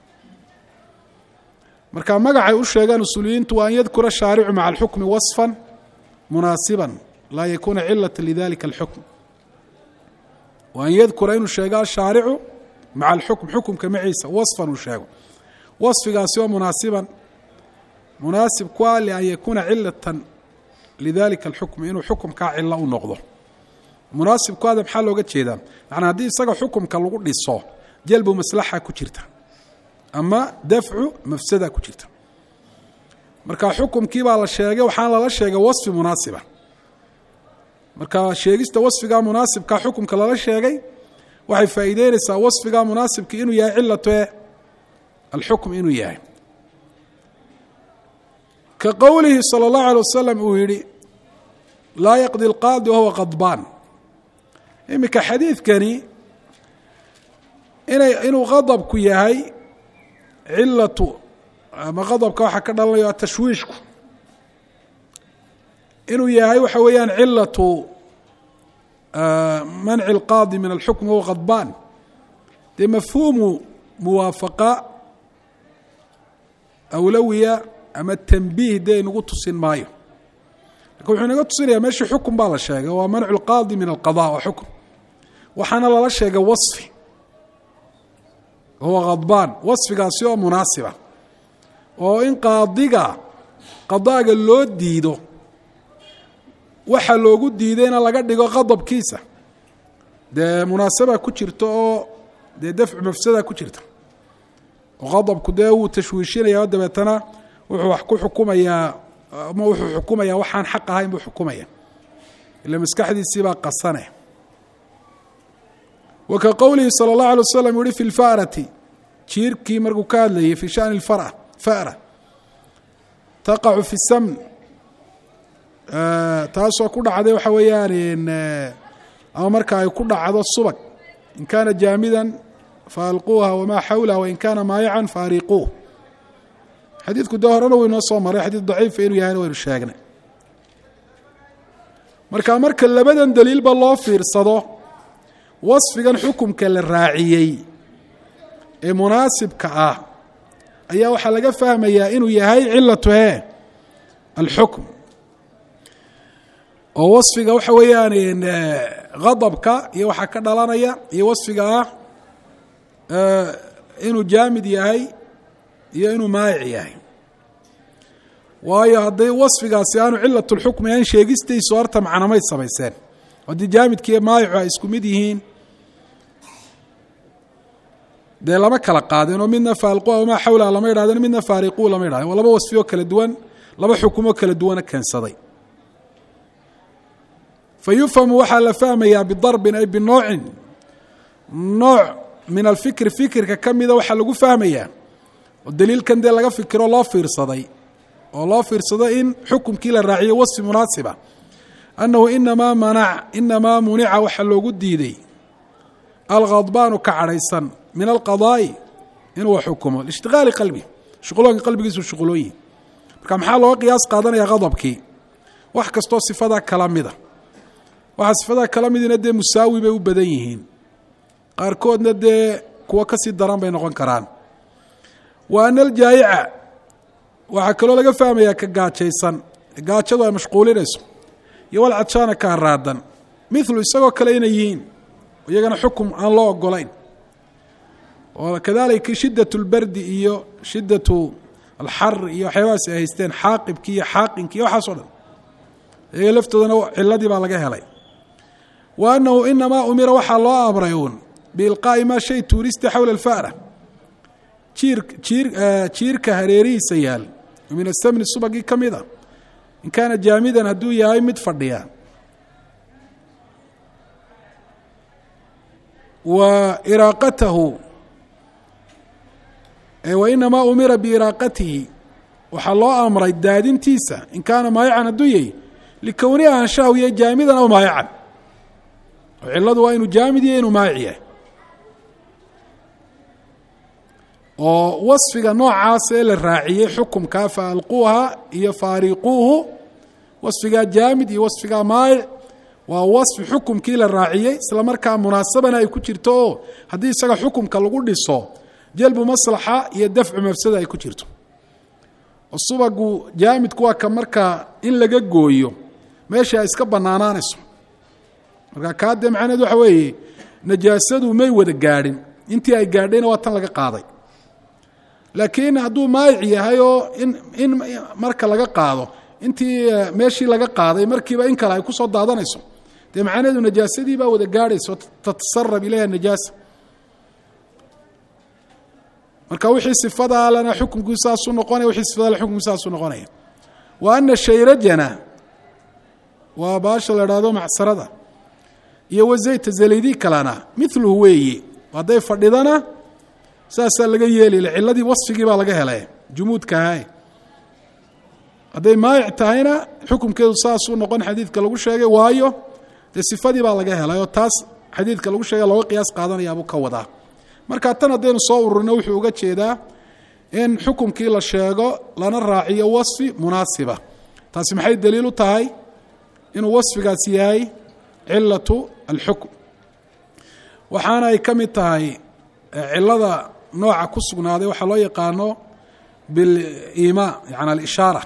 marka magacay u sheegaan usuuliyiintu waa an yadkura shaaricu maca alxukmi wasfan munaasiban laa yakuuna cilata lidalika alxukm wa an yadkura inuu sheego ashaaricu maca alxukm xukumka maciisa wasfan uu sheego wasfigaasi oo munaasiban munaasib ku ah lian yakuuna cilatan lidalika alxukm inuu xukumkaa cilo u noqdo munaasib ku ada maxaa looga jeedaa macnaa haddii isaga xukumka lagu dhiso jalbu maslaxa ku jirta ama dafcu mafsada ku jirta marka xukumkii baa la sheegay waxaan lala sheegay wasfi munaasiba marka sheegista wasfiga munaasibka xukumka lala sheegay waxay faa'iideynaysaa wasfiga munaasibka inuu yahay cilatu alxukm inuu yahay ka qowlihi salى الlahu عalيه wasalam uu yihi laa yaqdi اlqaadi wahuwa qadbaan iminka xadiidkani inay inuu qadabku yahay cilatu ama qadabka waxaa ka dhalanayo atashwiishku inuu yahay waxa weeyaan cilatu manci اlqaadi min alxukm wahuwa qadbaan dee mafhuumu muwaafaqa awlawiya ama tanbiih dee inagu tusin maayo lakin wuxuu inaga tusinaya meeshii xukun baa la sheegay waa mancu اlqaadi min alqada waa xukm waxaana lala sheegay wasfi huwa qadbaan wasfigaasi oo munaasiba oo in qaadiga qadaaga loo diido waxa loogu diidayna laga dhigo qadabkiisa dee munaasaba ku jirta oo dee dafcu mafsada ku jirta oo qadabku dee wuu tashwiishinaya oo dabeetana wuxuu wax ku xukumayaa ama wuxuu xukumayaa waxaan xaq ahayn buu xukumaya ila maskaxdiisii baa qasane wa ka qowlihi salى الlahu عalيه wasalam yuhi fi اlfarati jiirkii markuu ka hadlayay fi shani اfara fara taqacu fi samn taasoo ku dhacday waxa weeyaan ama marka ay ku dhacdo subag in kaana jaamida faalquuha wama xawlaha wain kaana maayacan faariquuh xadiidku dee horena wuu inoo soo maray xadiid daciifa inuu yahayna waynu sheegnay marka marka labadan daliilba loo fiirsado wasfigan xukumka la raaciyey ee munaasibka ah ayaa waxaa laga fahmayaa inuu yahay cilatu he alxukm oo wasfiga waxa weeyaan qadabka iyo waxaa ka dhalanaya iyo wasfiga ah inuu jaamid yahay iyo inuu maayic yahay waayo hadday wasfigaasi aanu cilat اlxukmi aan sheegistayso horta macnamay samayseen haddii jaamidkiiyo maayicu ay isku mid yihiin dee lama kala qaadeen oo midna faalquha wamaa xawlaha lama yidhahdeen midna faariquu lama yidhahdeen waa laba wasfiyoo kala duwan laba xukumoo kala duwana keensaday fa yufhamu waxaa la fahmayaa bidarbin ay binoocin nooc min alfikri fikirka ka mida waxaa lagu fahmayaa oo daliilkan dee laga fikiro loo fiirsaday oo loo fiirsado in xukumkii la raaciyey wasfi munaasiba annahu inamaa manac inamaa munica waxaa loogu diiday alkhadbaanu ka cadhaysan min alqadaa'i inuu xukumo liishtiqaali qalbi shuqulooyinka qalbigiisu shuqulooyin marka maxaa looga qiyaas qaadanaya qadabkii wax kastoo sifadaa kala mida waxaa sifadaa kala midina dee musaawi bay u badan yihiin qaarkoodna dee kuwo kasii daran bay noqon karaan wa ana aljaayica waxaa kaloo laga fahmayaa ka gaajaysan gaajadu ay mashquulinayso iyo walcadshaana ka haraadan milu isagoo kale inay yihiin iyagana xukum aan loo ogolayn oo kadalika shiddatu lbardi iyo shiddatu alxar iyo waxyaabahaas ay haysteen xaaqibkii iyo xaaqinki iyo waxaas o dhan iyaga laftoodana ciladii baa laga helay wa annahu inamaa umira waxaa loo amray uun biilqaa'i maa shay tuurista xawla alfa'ra jiir jiir jiirka hareerihiisa yaal min asamni subagii ka mid a in kaana jaamidan hadduu yahay mid fadhiya wa iraaqatahu wainamaa umira biiraaqatihi waxaa loo amray daadintiisa in kaana maayacan hadduu yahy likownihi anshahu iyo jaamidan aw maayacan oo ciladu waa inuu jaamid iyo inuu maayic yahay oo wasfiga noocaas ee la raaciyey xukumka faalquuha iyo faariquuhu wasfigaa jaamid iyo wasfigaa maayic waa wasfi xukumkii la raaciyey isla markaa munaasabana ay ku jirto oo haddii isaga xukumka lagu dhiso jalbu maslaxa iyo dafcu mafsada ay ku jirto oo subagu jaamidku waa ka markaa in laga gooyo meesha ay iska bannaanaanayso markaa kaadee macnaheed waxa weeye najaasadu may wada gaadhin intii ay gaadhayna waa tan laga qaaday laakiin hadduu maayic yahay oo in in marka laga qaado intii meeshii laga qaaday markiiba in kale ay ku soo daadanayso dee macnaheedu najaasadii baa wada gaadhaysa oo tatasarab ilayha najaasa marka wixii sifadaa lana xukunkiisu saasuu noqonaya wixii sifada le xukunkiisu saasuu noqonaya wa ana shayrajana waa baasha la idhaahdo macsarada iyo wazayta zalaydii kalena miluhu weeye hadday fadhidana saasaa laga yeeli ciladii wasfigii baa laga helay jumuudka ahay hadday maayic tahayna xukunkeedu saasuu noqon xadiidka lagu sheegay waayo dee sifadii baa laga helay oo taas xadiidka lagu sheegay looga qiyaas qaadanayaabuu ka wadaa marka tan haddaynu soo ururino wuxuu uga jeedaa in xukumkii la sheego lana raaciyo wasfi munaasiba taasi maxay daliil u tahay inuu wasfigaasi yahay cilatu alxukm waxaana ay ka mid tahay cilada nooca ku sugnaaday waxaa loo yaqaano biliimaa yani alishaara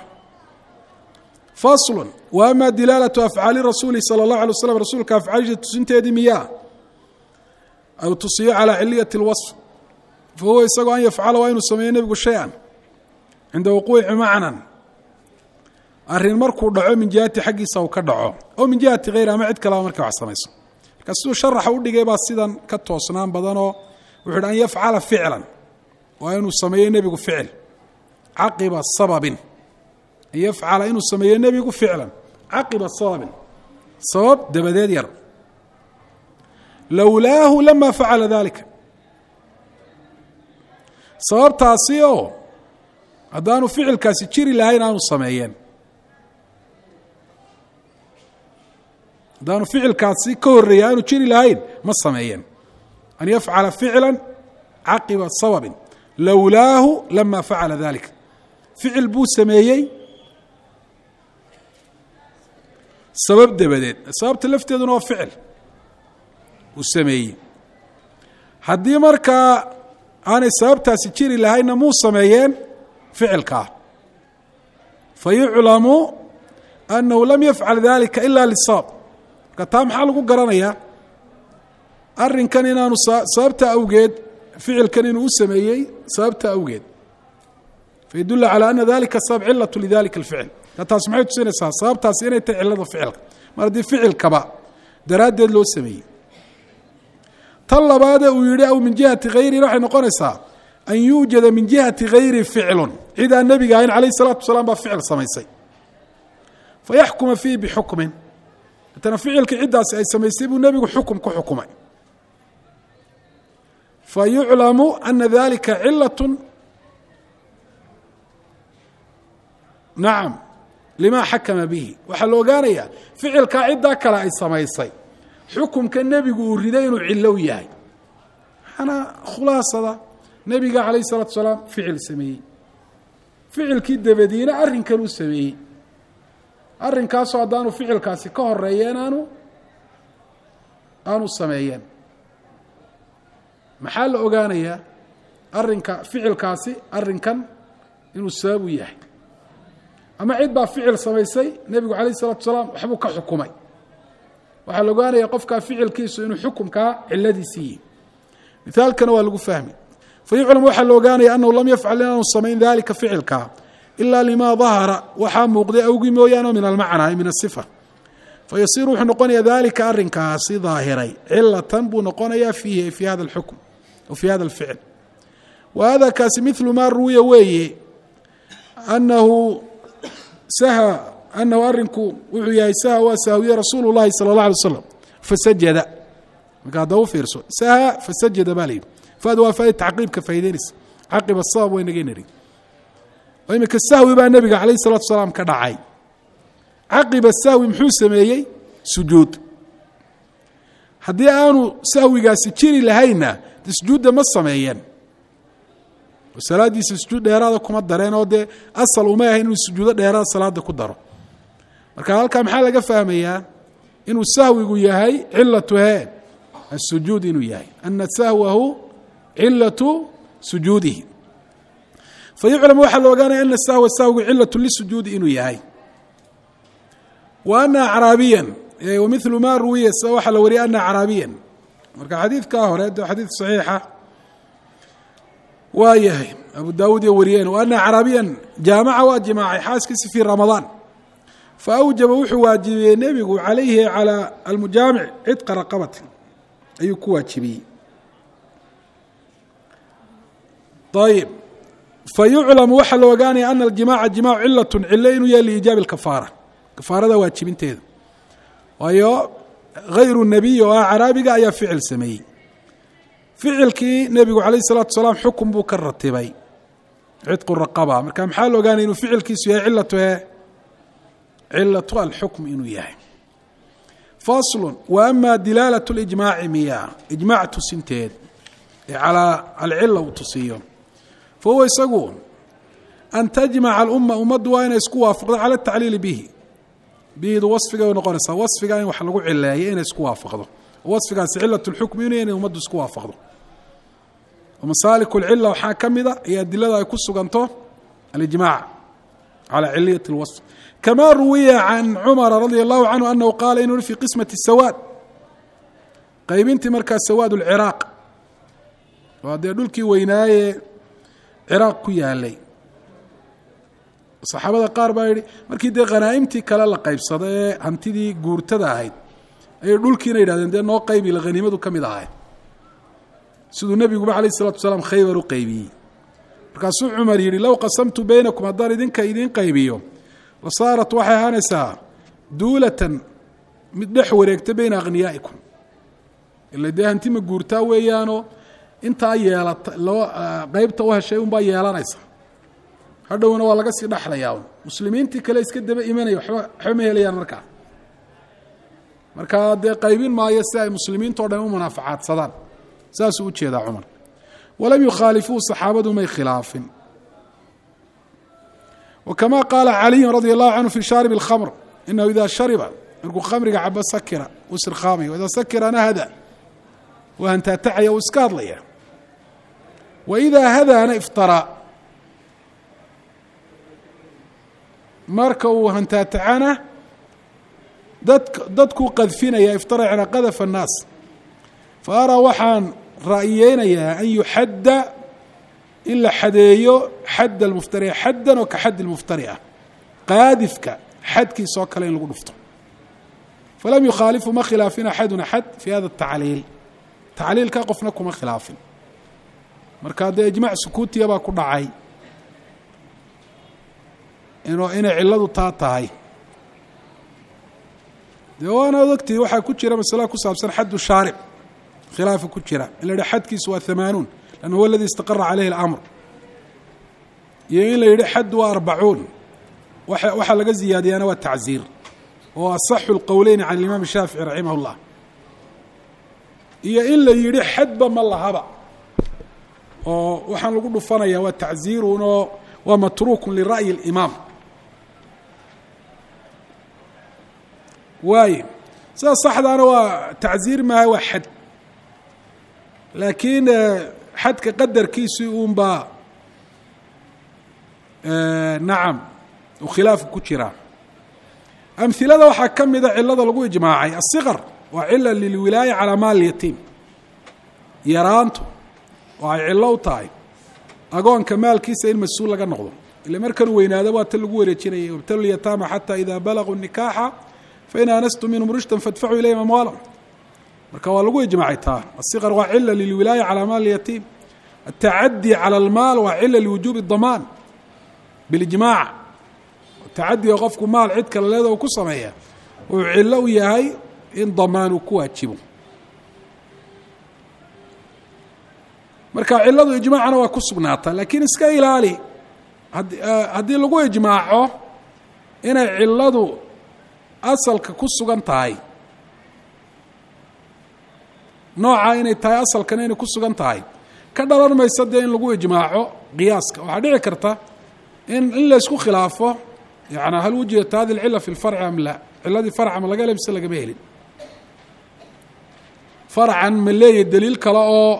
faslu wa ama dilaalatu afcaali rasuuli sala اllahu alay waslam rasuulka afcaalisha tusinteedii miyaa aw tusiyo calى ciliyati اlwaصf fahuwa isagoo an yafcala waa inuu sameeyo nebigu shay-an cinda wuquuci macnan arrin markuu dhaco min jihati xaggiisa uu ka dhaco aw min jihati hayri ama cid kaleba markay wax samayso marka siduu sharaxa u dhigay baa sidan ka toosnaan badanoo wuxu uhi an yafcala ficlan waa inuu sameeyo nebigu ficil caqiba sababin an yafcala inuu sameeyo nebigu ficlan caqiba sababin sabab dabadeed yar lowlaahu lama facala dalika sababtaasi oo haddaanu ficilkaasi jiri lahayn aanu sameeyeen haddaanu ficilkaasi ka horreeyay aanu jiri lahayn ma sameeyeen an yafcala ficla caqiba sababin lowlaahu lama facala dalika ficil buu sameeyey sabab dabadeed sababta lafteeduna waa ficil uu sameeyey haddii markaa aanay sababtaasi jiri lahaynna muu sameeyeen ficilkaa fayuclamu annahu lam yafcal dalika ila lisabab marka taa maxaa lagu garanayaa arrinkan inaanu sababta awgeed ficilkan inuu u sameeyey sababta awgeed fayadula calى ana dalika sabab cilaة lidalika اlficil taas maxay tusinaysaa sababtaasi inay tahay cilada ficilka mar haddii ficilkaba daraaddeed loo sameeyey tan labaadee uu yihi aw min jihati hayrihi waxay noqonaysaa an yuujada min jihati hayri ficlu cid aan nebiga ahayn alayh الsalaatu wasalaam baa ficil samaysay fayaxkuma fiihi bixukmin hatana ficilkii ciddaasi ay samaysay buu nebigu xukum ku xukumay fayuclamu ana dalika cilaة nacam lima xakama bihi waxaa la ogaanayaa ficilkaa ciddaa kale ay samaysay xukumka nebigu uu riday inuu cillo u yahay maxaana khulaasada nebiga calayh الsalatu wasalaam ficil sameeyey ficilkii dabadiina arrinkan uu sameeyey arrinkaasoo haddaanu ficilkaasi ka horeeyeen aanu aanu sameeyeen maxaa la ogaanayaa arrinka ficilkaasi arrinkan inuu sabab u yahay ama cid baa ficil samaysay nebigu calayh الsalatu wasalaam waxbuu ka xukumay waxaa la ogaanaya qofkaa ficilkiisu inuu xukumkaa ciladiisii mithaalkana waa lagu fahmi fayuclam waxaa la ogaanaya anahu lam yafcal inaanu samayn dalika ficilkaa ilaa lima dahara waxaa muuqday awgii mooyaane min almacnaa min asifa fayasiiru wuxuu noqonaya dalika arinkaasi daahiray cilatan buu noqonayaa fiihi fi hada alxukm w fi hada alficl wa hada kaasi milu maa ruwiya weeye anahu sahwa anahu arinku wuxuu yahay sahwa waa sahwiye rasuulu llahi sala اllah alay waslam fasajada marka hadda u fiirso sahwa fasajada baa layidhi faad waa faa'id tacqiibka faa'idaynaysa caqiba sabab waynaga nidhi oo iminka sahwi baa nebiga calayh الsalatu wasalaam ka dhacay caqiba sahwi muxuu sameeyey sujuud haddii aanu sahwigaasi jiri lahaynna de sujuudda ma sameeyeen oo salaaddiisa sujuud dheeraada kuma dareen oo dee asal uma ahayn inuu sujuudo dheeraada salaada ku daro marka halkaa maxaa laga fahmayaa inuu sahwigu yahay cilatu he asujuud inuu yahay ana sahwahu cilatu sujuudihi fayuclam waxaa la ogaanaya ana sahwa sahwigu cilatu lisujuudi inuu yahay wa ana acraabiyan wamilu ma ruwiya waxaa la wariyay ana acraabiyan marka xadiidkaa hore de xadiid saxiixa waa yahay abu daawuud iyo wariyeen wa ana acraabiyan jaamaca waa jimaacay xaaskiisi fii ramadaan faawjaba wuxuu waajibiyey nebigu calayhi calى almujaamic cidqa raqabatin ayuu ku waajibiyey ayb fayuclamu waxaa la ogaanaya ana aljimaaca jimaac cilat cilo inuu yahay liijaabi اkafaara kafaarada waajibinteeda waayo hayru nebiy oo ah caraabiga ayaa ficil sameeyey ficilkii nebigu calayh الsalatu wasalaam xukun buu ka ratibay cidqu raqaba marka maxaa la ogaanaya inuu ficilkiisu yahay cilatu he cilatu alxukm inuu yahay faslu wa ama dilaalaة اlijmaaci miya ijmaac tusinteed ee calaa alcila uu tusiyo fahuwa isagu an tajmaca alumma ummaddu waa inay isku waafaqdo cala atacliili bihi bihidu wasfiga way noqonaysaa wasfiga in wax lagu cileeyo inay isku waafaqdo wasfigaasi cilat اlxukmi inu inay ummaddu isku waafaqdo masaalik اlcila waxaa ka mida iyo adilada ay ku suganto alijmac calى ciliyat اlwasf kama ruwiya can cumara radia allahu canhu anahu qaala inuu fi qismati sawaad qaybintii markaa sawaad اlciraaq waa dee dhulkii weynaaye ciraaq ku yaalay saxaabada qaar baa yidhi markii dee khanaa'imtii kale la qaybsado ee hantidii guurtada ahayd ayay dhulkiina yidhahdeen dee noo qaybi la haniimadu ka mid ahay siduu nebiguba calayh isalatu wasalaam khaybar u qaybiyey markaasuu cumar yidhi low qasamtu baynakum haddaan idinka idiin qaybiyo la saarat waxay ahaanaysaa duulatan mid dhex wareegta bayna akhniyaa'ikum ila dee hanti ma guurtaa weeyaanoo intaa yeelata loo qaybta u heshay unbaa yeelanaysa hadhowna waa laga sii dhaxlayaa muslimiintii kale iska daba imanaya waba waxba ma helayaan markaa markaa dee qaybin maayo si ay muslimiinto dhan u munaafacaadsadaan saasuu u jeedaa cumar walam yukhaalifuu saxaabadu may khilaafin wakamaa qaala caliyu radia allahu canhu fi shaarib اlkhamr inahu idaa shariba markuu khamriga cabo sakira uu sirkhaamaya idaa sakira nahada waa hantaatacaya uu iska hadlaya waidaa hadaana iftaraa marka uu hantaatacana dad dadkuu qadfinaya iftaracna qadafa الnaas fa araa waxaan ra'yeynayaa an yuxadda in la xadeeyo xadd almuftarica xaddan oo ka xadd اlmuftarica qaadifka xadkiisoo kale in lagu dhufto falam yukhaalifu ma khilaafin axadun axad fi hada الtacliil tacliilka qofna kuma khilaafin marka dee ijmac sukuutiya baa ku dhacay inuu inay ciladu taa tahay dee waana ogtii waxaa ku jira masala ku saabsan xaddu shaarib khilaafa ku jira in la yidhi xadkiisu waa hamaanuun lanna huwa aladii istaqara calayhi اlamr iyo in la yidhi xad waa arbacuun waxaa laga ziyaadiyaana waa tacziir oo asaxu اlqowleyn can alimaam shaafici raximah اllah iyo in la yidhi xadba ma lahaba oo waxaan lagu dhufanaya waa tacziirun oo waa matruukun lira'yi اlimaam waaye sida saxdaana waa tacziir maaha waa xad laakiin xadka qadarkiisii uunbaa nacam uu khilaafka ku jiraa amhilada waxaa ka mida cilada lagu ijmaacay aلصiqr waa cila lilwilaaya calaa maal yatiim yaraantu waxay cillo u tahay agoonka maalkiisa in mas-uul laga noqdo ila markanuu weynaado waa ta lagu wareejinayay wabtalu lyataama xataa idaa balaguu nikaaxa fain aanastum minhum rushdan fadfacuu ilayhim amwaalahum marka waa lagu ijmaacay taa asiqar waa cila lilwilaaya calaa maal yatiim atacadي calى اlmaal waa cila liwujuubi الdamaan bilijmaac tacadiga qofku maal cid kale leeda u ku sameeya wuxuu cilo u yahay in damaan uu ku waajibo marka ciladu ijmaacana waa ku sugnaata lakiin iska ilaali haddii lagu ijmaaco inay ciladu asalka ku sugan tahay nooca inay tahay asalkana inay ku sugan tahay ka dhalan maysa dee in lagu ijmaaco qiyaaska waxaa dhici karta in in laysku khilaafo yani hal wujidat hadi اlcila fi اlfarci am la ciladii farca ma laga hela mise lagama helin farcan ma leeyahy daliil kale oo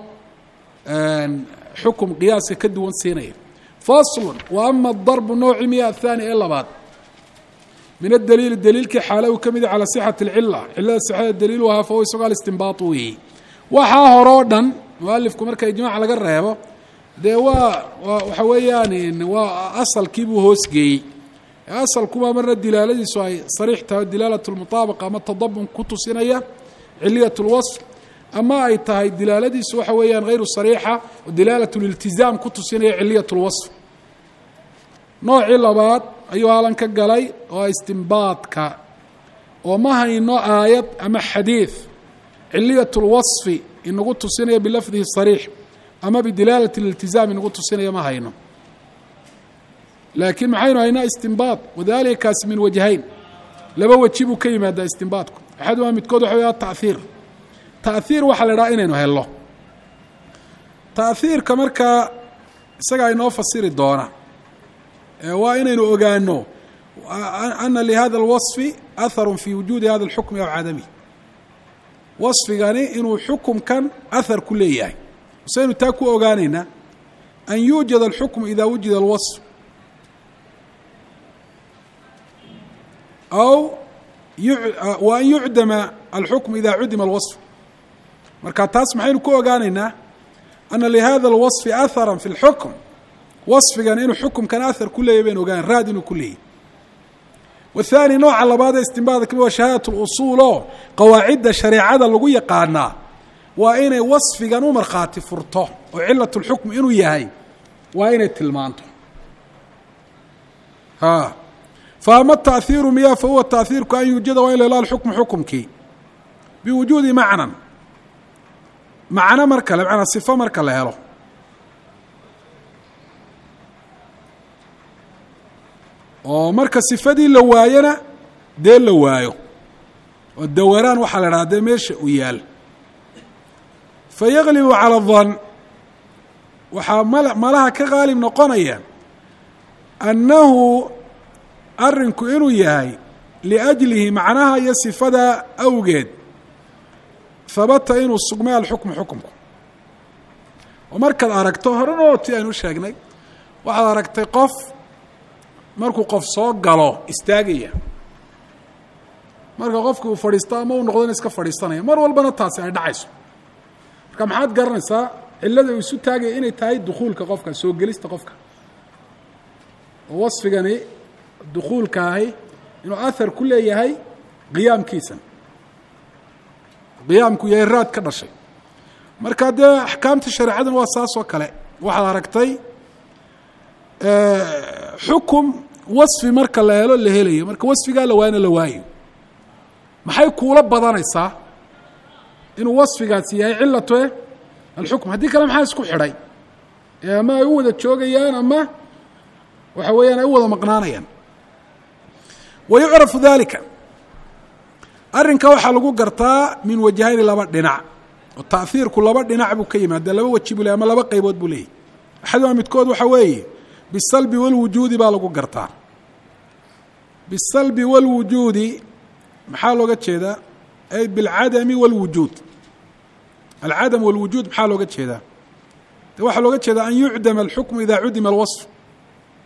xukum qiyaaska ka duwan siinaya faslu wa ama darbu nooci miya athani ee labaad min adaliili daliilkii xaale uu ka mid yahy calى sixati اlcila cilada sixada daliil u ahaa fahuwa isagoo alistinbaat weeye waxaa hore o dhan mualifku marka ijmaac laga reebo dee waa waxa weeyaan waa asalkiibuu hoosgeeyey asalkuba marna dilaaladiisu ay sariix tahay dilaalat lmutaabaqa ama tadabun ku tusinaya ciliyat lwasf ama ay tahay dilaaladiisu waxa weeyaan hayru sariixa oo dilaalat liltizaam ku tusinaya ciliyat lwasf noocii labaad ayuu halan ka galay oo istinbaadka oo ma hayno aayad ama xadiid ciliyat lwasfi inagu tusinaya bilafdihi sariix ama bidilaalati اliltizaam inagu tusinaya ma hayno laakiin maxaynu haynaa istinbaad wadalika kaasi min wajhayn laba weji buu ka yimaadaa istinbaadku axadumaa midkood waxa weya taأhiir taأhiir waxaa la idhaha inaynu helo taأhiirka markaa isagaa inoo fasiri doona waa inaynu ogaano ana lihada اlwaصfi aharu fi wujuudi hada اlxukmi aw cadami waصfigani inuu xukumkan ahar ku leeyahay saynu taa ku ogaanaynaa an yuujada alxukmu ida wujida alwaصf aw wa an yucdama alxukmu ida cudima alwaصf marka taas maxaynu ku ogaanaynaa ana lihada alwaصfi ahara fi اlxukm waصfigan inuu xukumkan ahar ku leeyahy baynu ogaana raad inuu ku leeyahy والثاني nooca labaad ee istinbaadka kamid waa shahaadaة اlusuul oo qawaacidda shareecada lagu yaqaanaa waa inay waصfigan u markhaati furto oo cilaة اlxukm inuu yahay waa inay tilmaanto ha faama التaأhiiru miya fahuwa تaأhiirku an yuujada waa in la helo alxukmu xukumkii biwujuudi macnan macno marka le manaa صifo marka la helo oo marka sifadii la waayona dee la waayo oo dawaraan waxaa la dhaha dee meesha u yaal fayaglibu calى الظan waxaa mal malaha ka qaalib noqonaya annahu arinku inuu yahay liأjlihi macnaha iyo sifada awgeed habata inuu sugmay alxukmu xukumku oo markaad aragto horena oo ti aynu sheegnay waxaad aragtay qof markuu qof soo galo istaagaya marka qofki uu fadhiisto ama uu noqdo in iska fadhiisanaya mar walbana taasi ay dhacayso marka maxaad garanaysaa cilada uu isu taagaya inay tahay dukuulka qofka soo gelista qofka oo wasfigani dukuulka ahi inuu ahar ku leeyahay qiyaamkiisa qiyaamku yahay raad ka dhashay marka dee axkaamta shareecaduna waa saas oo kale waxaad aragtay xukum waصfi marka la helo la helayo marka waصfigaa la waayana la waayo maxay kuula badanaysaa inuu waصfigaasi yahay cilatu e alxukm haddii kale maxaa isku xidhay ama ay u wada joogayaan ama waxa weeyaan ay u wada maqnaanayaan wayucrafu dalika arrinka waxaa lagu gartaa min wajhayni laba dhinac oo taأhiirku laba dhinac buu ka yimaada laba weji buu ley ama laba qaybood buu leeyahy axadumaa midkood waxa weeye biالsalbi wاlwujuudi baa lagu gartaa biالsalbi wاlwujuudi maxaa looga jeedaa ay biاlcadami wاlwujuud alcadam wاlwujuud maxaa looga jeedaa de waxaa looga jeedaa an yucdama alxukmu ida cudima alwaصf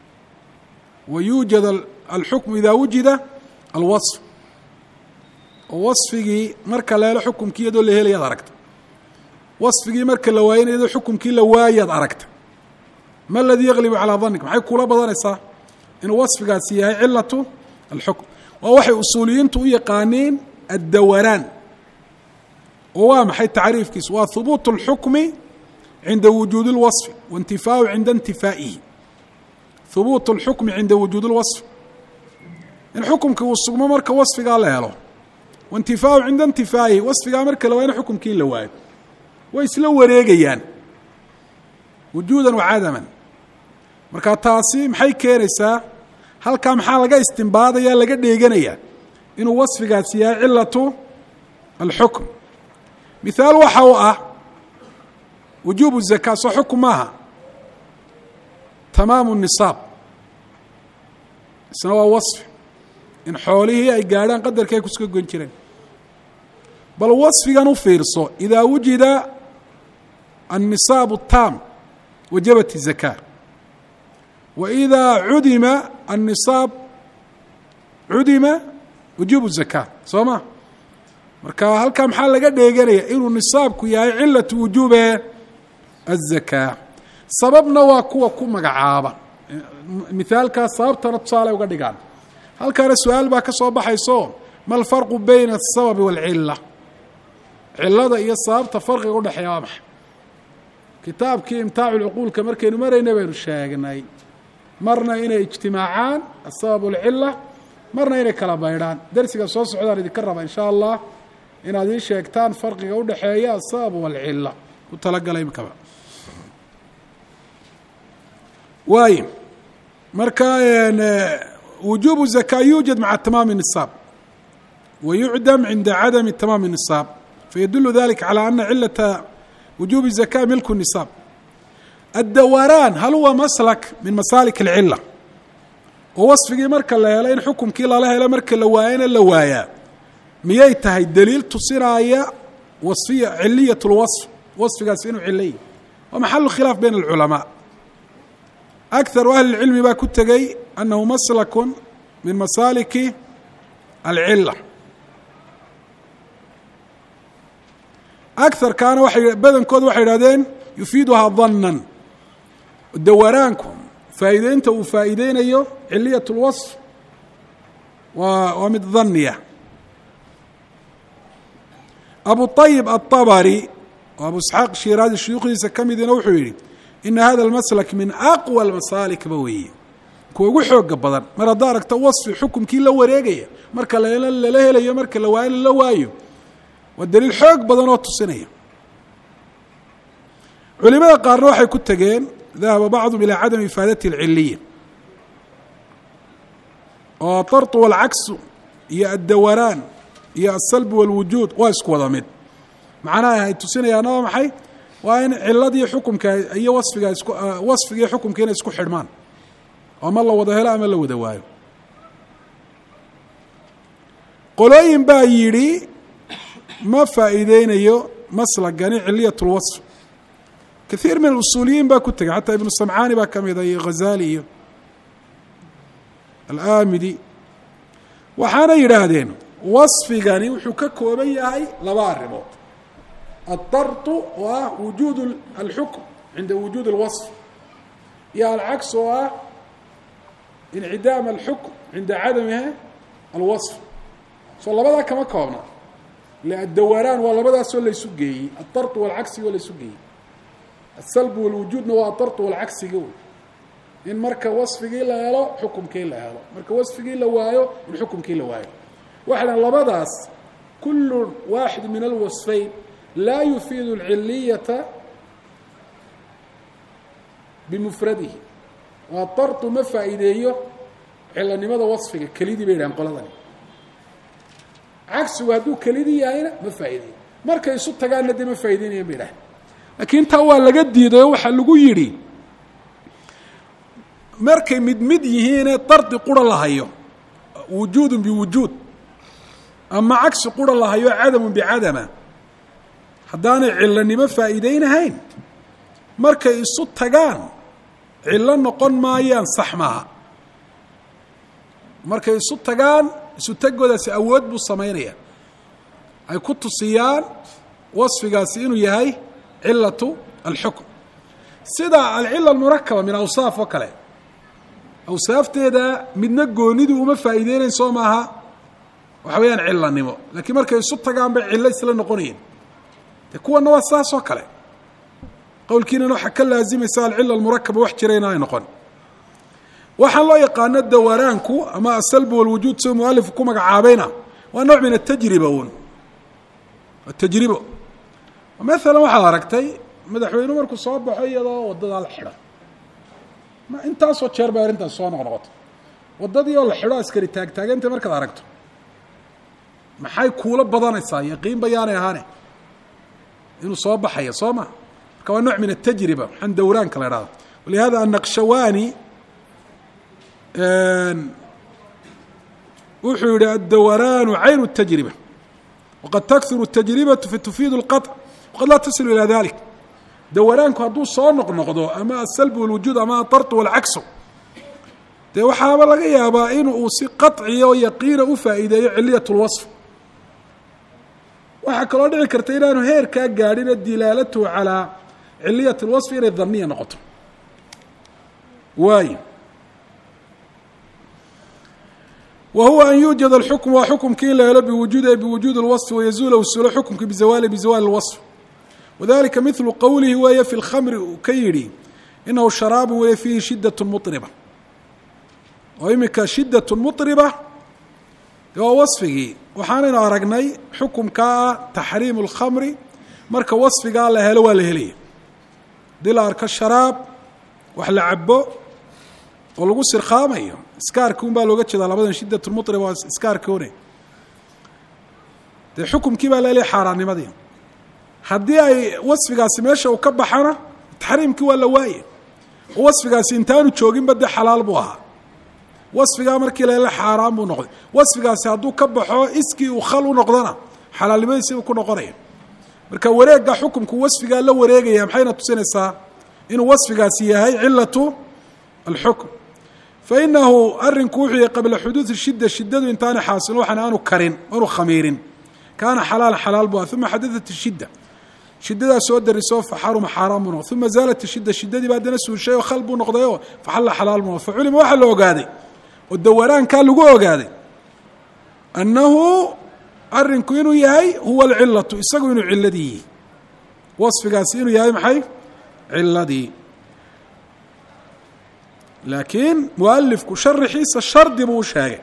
wa yuujad alxukmu ida wujida alwaصf wasfigii marka la helo xukumkii iyadoo la helayaad aragta wasfigii marka la waayana iyadoo xukumkii la waayaad aragta ma aladii yaglibu calaa dannik maxay kula badanaysaa inuu wasfigaasi yahay cilatu alxukm waa waxay usuuliyiintu u yaqaaniin addawraan oo waa maxay tacriifkiisu waa hubuutu اlxukmi cinda wujuudi اlwaصfi waintifaau cinda intifaa'ihi hubuutu اlxukmi cinda wujuudi اlwaصf in xukumkii uu sugmo marka wasfigaa la helo waintifaau cinda intifaa'ihi wasfigaa marka la waayana xukumkii in la waayo way isla wareegayaan wujuudan wa cadaman marka taasi maxay keenaysaa halkaa maxaa laga istimbaadaya laga dheeganaya inuu wasfigaasi yahay cilatu alxukm mithaal waxa uu ah wujuubu zakaa soo xukum maaha tamaamu nisaab isna waa wasfi in xoolihii ay gaadhaan qadarkii ay kuska gon jireen bal wasfigan u fiirso idaa wujida annisaabu taam wajabat الzakaa wإida cudima الnisaab cudima wujuub الzakaa soo ma marka halkaa maxaa laga dheeganaya inuu nisaabku yahay cilatu wujuube الzakaa sababna waa kuwa ku magacaaba mithaalkaas sababtana tusaale uga dhigaan halkaana su-aal baa ka soo baxayso ma alfarqu bayna الsababi wاlcila cilada iyo sababta farqiga udhexeeya waa maxay kitaabkii imtaacu lcuquulka markaynu marayna baynu sheegnay marna inay ijtimaacaan asabab walcila marna inay kala baydhaan dersiga soo socdaan idinka raba in sha allah inaad ii sheegtaan farqiga udhexeeya asabab walcila ku talagala imikaba waayo marka wujuubu zakaa yuujad maca tamaami nisaab wayucdam cinda cadami tamaami nisaab fayadulu dalika calى ana cilata wujuubi الzakaa milku nisaab addawraan hal huwa maslak min masaalik اlcila oo wasfigii marka la helo in xukumkii lala helo marka la waayana la waayaa miyay tahay daliil tusinaaya wasfiya ciliyaة اlwaصf wasfigaasi inuu cilay wa maxalu khilaaf bayna اlculamaa akharu ahli اlcilmi baa ku tegey annahu maslaku min masaaliki alcila akarkaana waay badankooda waxay idhahdeen yufiiduhaa danan dawaraanku faa'iideynta uu faa'iideynayo ciliyat اlwaصf waa waa mid daniya abu طayib aلطabari oo abu isxaaq shiraazi shuyuukhdiisa ka midina wuxuu yihi ina hada اlmaslak min aqwى اlmasaalik ba weeye kuwa ugu xooga badan mar haddaa aragta waصfi xukumkii la wareegaya marka lala helayo marka la waayo la waayo waa daliil xoog badan oo tusinaya culimada qaarna waxay ku tegeen dahaba bacdum ilaa cadami ifaadati اlciliya oo atartu wاlcaksu iyo addawraan iyo aلsalb wاlwujuud waa isku wada mid macnaha ay tusinayaana waa maxay waa in ciladii xukumka iyo wasfiga isku wasfigiiyo xukumka inay isku xidhmaan oo ma la wada helo ama la wada waayo qolooyin baa yidhi ma faa'iideynayo maslagani ciliyaة اlwaصf kaiir min اusuuliyiin baa ku tegay xataa ibnu samcaani baa ka mida iyo ghazali iyo alaamidi waxaana yidhaahdeen waصfigani wuxuu ka kooban yahay laba arrimood aلdartu oo ah wujuud alxukm cinda wujuud اlwaصf iyo alcaks oo ah incidaam alxukm cinda cadamiha alwaصf soo labadaa kama koobna addawraan waa labadaasoo laysu geeyey aلdartu wاlcagsiga oo laysu geeyey aلsalb wاlwujuudna waa adartu wاlcagsiga wey in marka waصfigii la helo xukumkii la helo marka waصfigii la waayo in xukumkii la waayo waxaan labadaas kulu waaxid min alwaصfayn laa yufiidu اlciliyata bimufradihi waa dartu ma faa'iideeyo cilanimada waصfiga kelidii bay dhahan qoladani cagsigu hadduu kelidii yahayna ma faa'iideeyo markay isu tagaanna dee ma faa'iideynayan bay dhahan laakiin taa waa laga diiday oo waxaa lagu yidhi markay mid mid yihiine dardi qura la hayo wujuudun biwujuud ama cagsi qura la hayo cadamun bicadama haddaanay cilanimo faa'iideynahayn markay isu tagaan cilo noqon maayaan sax maaha markay isu tagaan isu tagoodaasi awood buu samaynaya ay ku tusiyaan wasfigaasi inuu yahay cilatu alxukm sida alcila almurakaba min awsaaf oo kale awsaafteeda midna goonidu uma faa'iideynayn soo maaha waxa weeyaan cilanimo laakiin markay isu tagaan bay cillo isla noqonayeen dee kuwana waa saas oo kale qowlkiinana waxaa ka laazimaysa alcila almurakaba wax jirayna ay noqon waxaan loo yaqaano dawaraanku ama asalbu walwujuud sida mualifku ku magacaabayna waa nooc min atajriba un tajribo maalan waxaad aragtay madaxweyne markuu soo baxo iyadoo waddadaa la xidho ma intaasoo jeer bay arrintaas soo noqnoqoto waddadii oo la xidho askari taagtaaganta markaad aragto maxay kuula badanaysaa yaqiin bayaanay ahaane inuu soo baxayo soo ma marka waa nooc min atajriba waxaan dawraanka la idhahda walihada annaqshawaani wuxuu yihi addawaraanu caynu الtajriba waqad taksiru الtajribatu fatufiidu اlqaطc waqad laa tasilu ilaa dalik dawaraanku hadduu soo noqnoqdo ama asalb walwujuud ama atartu walcagsu dee waxaaba laga yaabaa in uu si qaطciya oo yaqiina u faa'iideeyo ciliyat اlwaصf waxaa kaloo dhici karta inaanu heerkaa gaadhina dilaalatuhu calaa ciliyat اlwaصfi inay daniya noqoto waayo وهuوa أn يuجad الحكم waa xukمki in la helo بوuجud بوuجuud الوصف ويزuل usulo xukمki بزawال بزawال الوصف وذلika مثل qowlihi weeye في الkخمri uu ka yihi inahu شhراab weye فيhi شhidaة مطربة oo imika شhidaة مطربة waa waصfigii waxaanaynu aragnay xukumkaa تaxriim الkخمri marka waصfigaa la helo waa la helaya hadii la arko شhراab wax la cabo oo lagu sirkaamayo iskaarki un baa looga jeedaa labadan shidat muطrib waa iskaarki une dee xukumkii baa laleeyahay xaaraannimadii haddii ay wasfigaasi meesha uu ka baxana taxriimkii waa la waaye oo wasfigaasi intaanu jooginba dee xalaal buu ahaa wasfigaa markii la hela xaaraan buu noqday wasfigaasi hadduu ka baxo iskii uu khal u noqdona xalaalnimadiisi buu ku noqonaya marka wareegga xukumku wasfigaa la wareegaya maxayna tusinaysaa inuu wasfigaasi yahay cilatu alxukm fainahu arinku wuxuu yahay qabla xuduudi shida shidadu intaana xaasilin waxaan aanu karin aanu khamiirin kaana xalaala xalaal bu uma xadadat shida shidadaa soo dariso faxaruma xaaraan buu noqday uma zaalat shida shidadii baa haddana suushay oo khal buu noqdayoo faxalla xalaal buu noqday faculima waxaa la ogaaday oo dawaraankaa lagu ogaaday annahu arinku inuu yahay huwa alcilatu isagu inuu ciladii yihi wasfigaasi inuu yahay maxay ciladii laakiin mualifku sharixiisa shardi buu u sheegay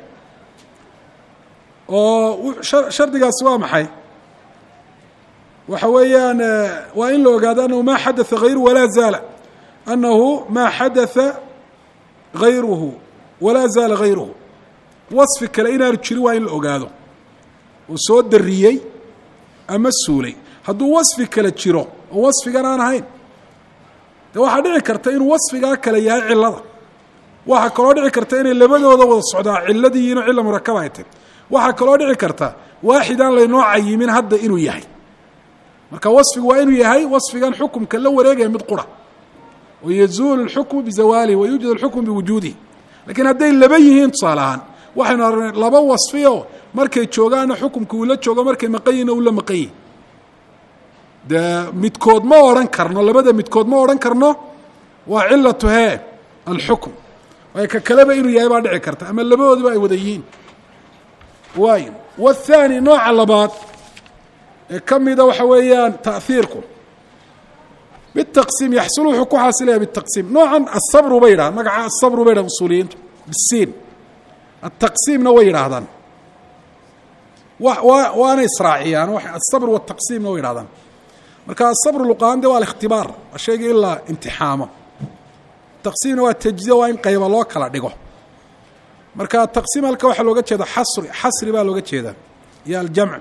oo shardigaasi waa maxay waxa weeyaan waa in la ogaado annahu ma xadatha hayru walaa zaala annahu maa xadatha hayruhu walaa zaala hayruhu wasfi kale inaanu jirin waa in la ogaado oo soo dariyey ama suulay hadduu wasfi kale jiro oo wasfigan aan ahayn dee waxaa dhici karta inuu wasfigaa kale yahay cilada waxaa kaloo dhici karta inay labadooda wada socdaa ciladii inuu cila murakaba ay tahy waxaa kaloo dhici karta waaxidaan laynoo cayimin hadda inuu yahay marka wasfigu waa inuu yahay wasfigan xukumka la wareegaya mid qura oo yazuulu اlxukmu bizawaalihi wa yuujad اlxukmu biwujuudihi lakiin hadday laba yihiin tusaale ahaan waxaynu aragnay laba wasfioo markay joogaana xukumka uu la joogo markay maqan yihin uu la maqan yihi dee midkood ma odhan karno labada midkood ma odhan karno waa cilatu hee alxukm waayo ka kaleba inuu yahay baa dhici karta ama labadoodiba ay wada yihiin waayo waathaani nooca labaad ee ka mida waxa weeyaan ta'hiirku bitaqsiim yaxsulu wuxuu ku xaasilaya bitaqsiim noocan asabru bay yidhahdaan magaca asabru bay yidhahan usuuliyiintu bisiin ataqsiimna way yidhaahdaan wa wa waana israaciyaan asabr wataqsiimna way yidhahdaan marka asabru luqaan de waa alikhtibaar waa shayga in la imtixaamo taqsiimna waa tajziya waa in qayba loo kala dhigo marka taqsiim halka waxaa looga jeeda xasri xasri baa looga jeedaa iyo aljamc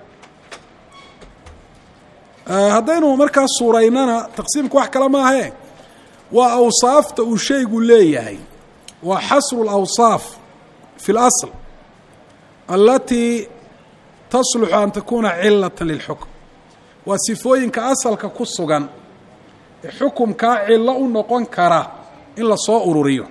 haddaynu markaa suuraynana taqsiimku wax kale maahae waa awsaafta uu shaygu leeyahay waa xasru اlawsaaf fi اlasl alatii tasluxu an takuna cilata lilxukm waa sifooyinka asalka ku sugan ee xukumkaa cilo u noqon kara in la soo ururiyo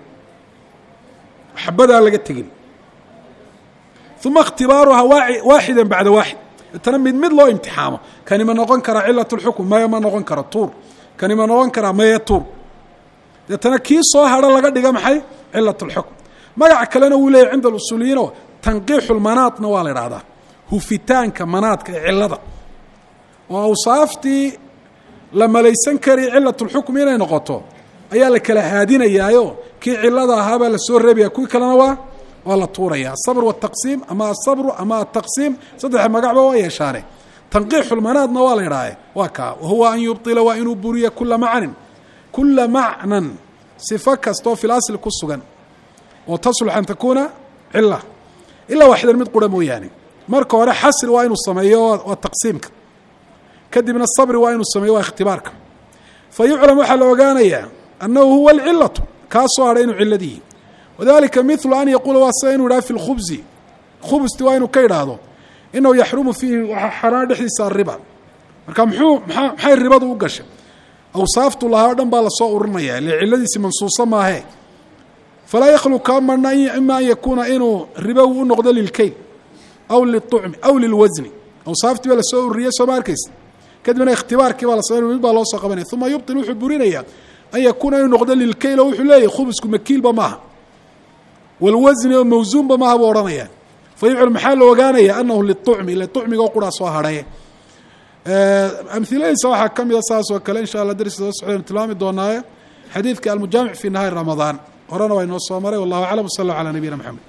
xabadaan laga tegin uma اkhtibaaruhaa waaxida bacda waaxid tana mid mid loo imtixaamo kani ma noqon kara cilatu lxukm maya ma noqon karo tuur kani ma noqon karaa maya tuur deetana kii soo hadho laga dhiga maxay cilatu lxukm magaca kalena wuu leeyahy cinda alusuuliyiinoo tanqiixu lmanaadna waa la idhahdaa hufitaanka manaadka ee cilada oo awsaaftii la malaysan kari cilatu lxukm inay noqoto ayaa la kala haadinayaayo kii cilada ahaabaa la soo reebaya kuwii kalena waa waa la tuuraya asabr wataqsiim ama asabru ama ataqsiim saddexa magacba waa yeeshaane tanqiixu lmanaadna waa la idhaahe waa kaa wahuwa an yubطila waa inuu buriya kula macnin kula macnan sifo kastoo fi lasli ku sugan oo taslux an takuuna cila ilaa waxdan mid qura mooyaane marka hore xasri waa inuu sameeyo waa taqsiimka kadibna sabri waa inuu sameeyo waa ikhtibaarka fa yuclam waxaa la ogaanayaa annahu huwa alcilatu kaa soo hadhay inuu ciladihi wadalika milu an yaquula waa sida inuu idhaha fi lkhubsi khubsti waa inuu ka idhaahdo inahu yaxrumu fiihi waxaa xaraan dhexdiisa ariba marka muxuu maa maxay ribadu u gashay awsaaftu lahaa o dhan baa lasoo urinaya ile ciladiisi mansuusa maahe falaa yakhlu kaa marna ima an yakuuna inuu riba u noqdo lilkeyl aw liucmi aw lilwasni awsaaftii baa lasoo ururiyey sooma arkaysa kadibna ikhtibaarkii baa la samey mid baa loo soo qabanaya uma yubطil wuxuu burinayaa an yakuuna inuu noqdo lilkeyl oo wuxuu leeyahy khubsku makiilba maaha walwasni oo mawsuunba maaha buu odhanaya fa yuclam maxaa la ogaanaya anahu liucmi ile ucmiga o quraa soo hadhay amhiladiisa waxaa ka mida saas oo kale insha allah darsi soo socdaynu tilmaami doonaaye xadiidka almujaamic fi nahaari ramadaan horena waa inoo soo maray wallahu aclam w sal allahu calaa nabiyina mxamed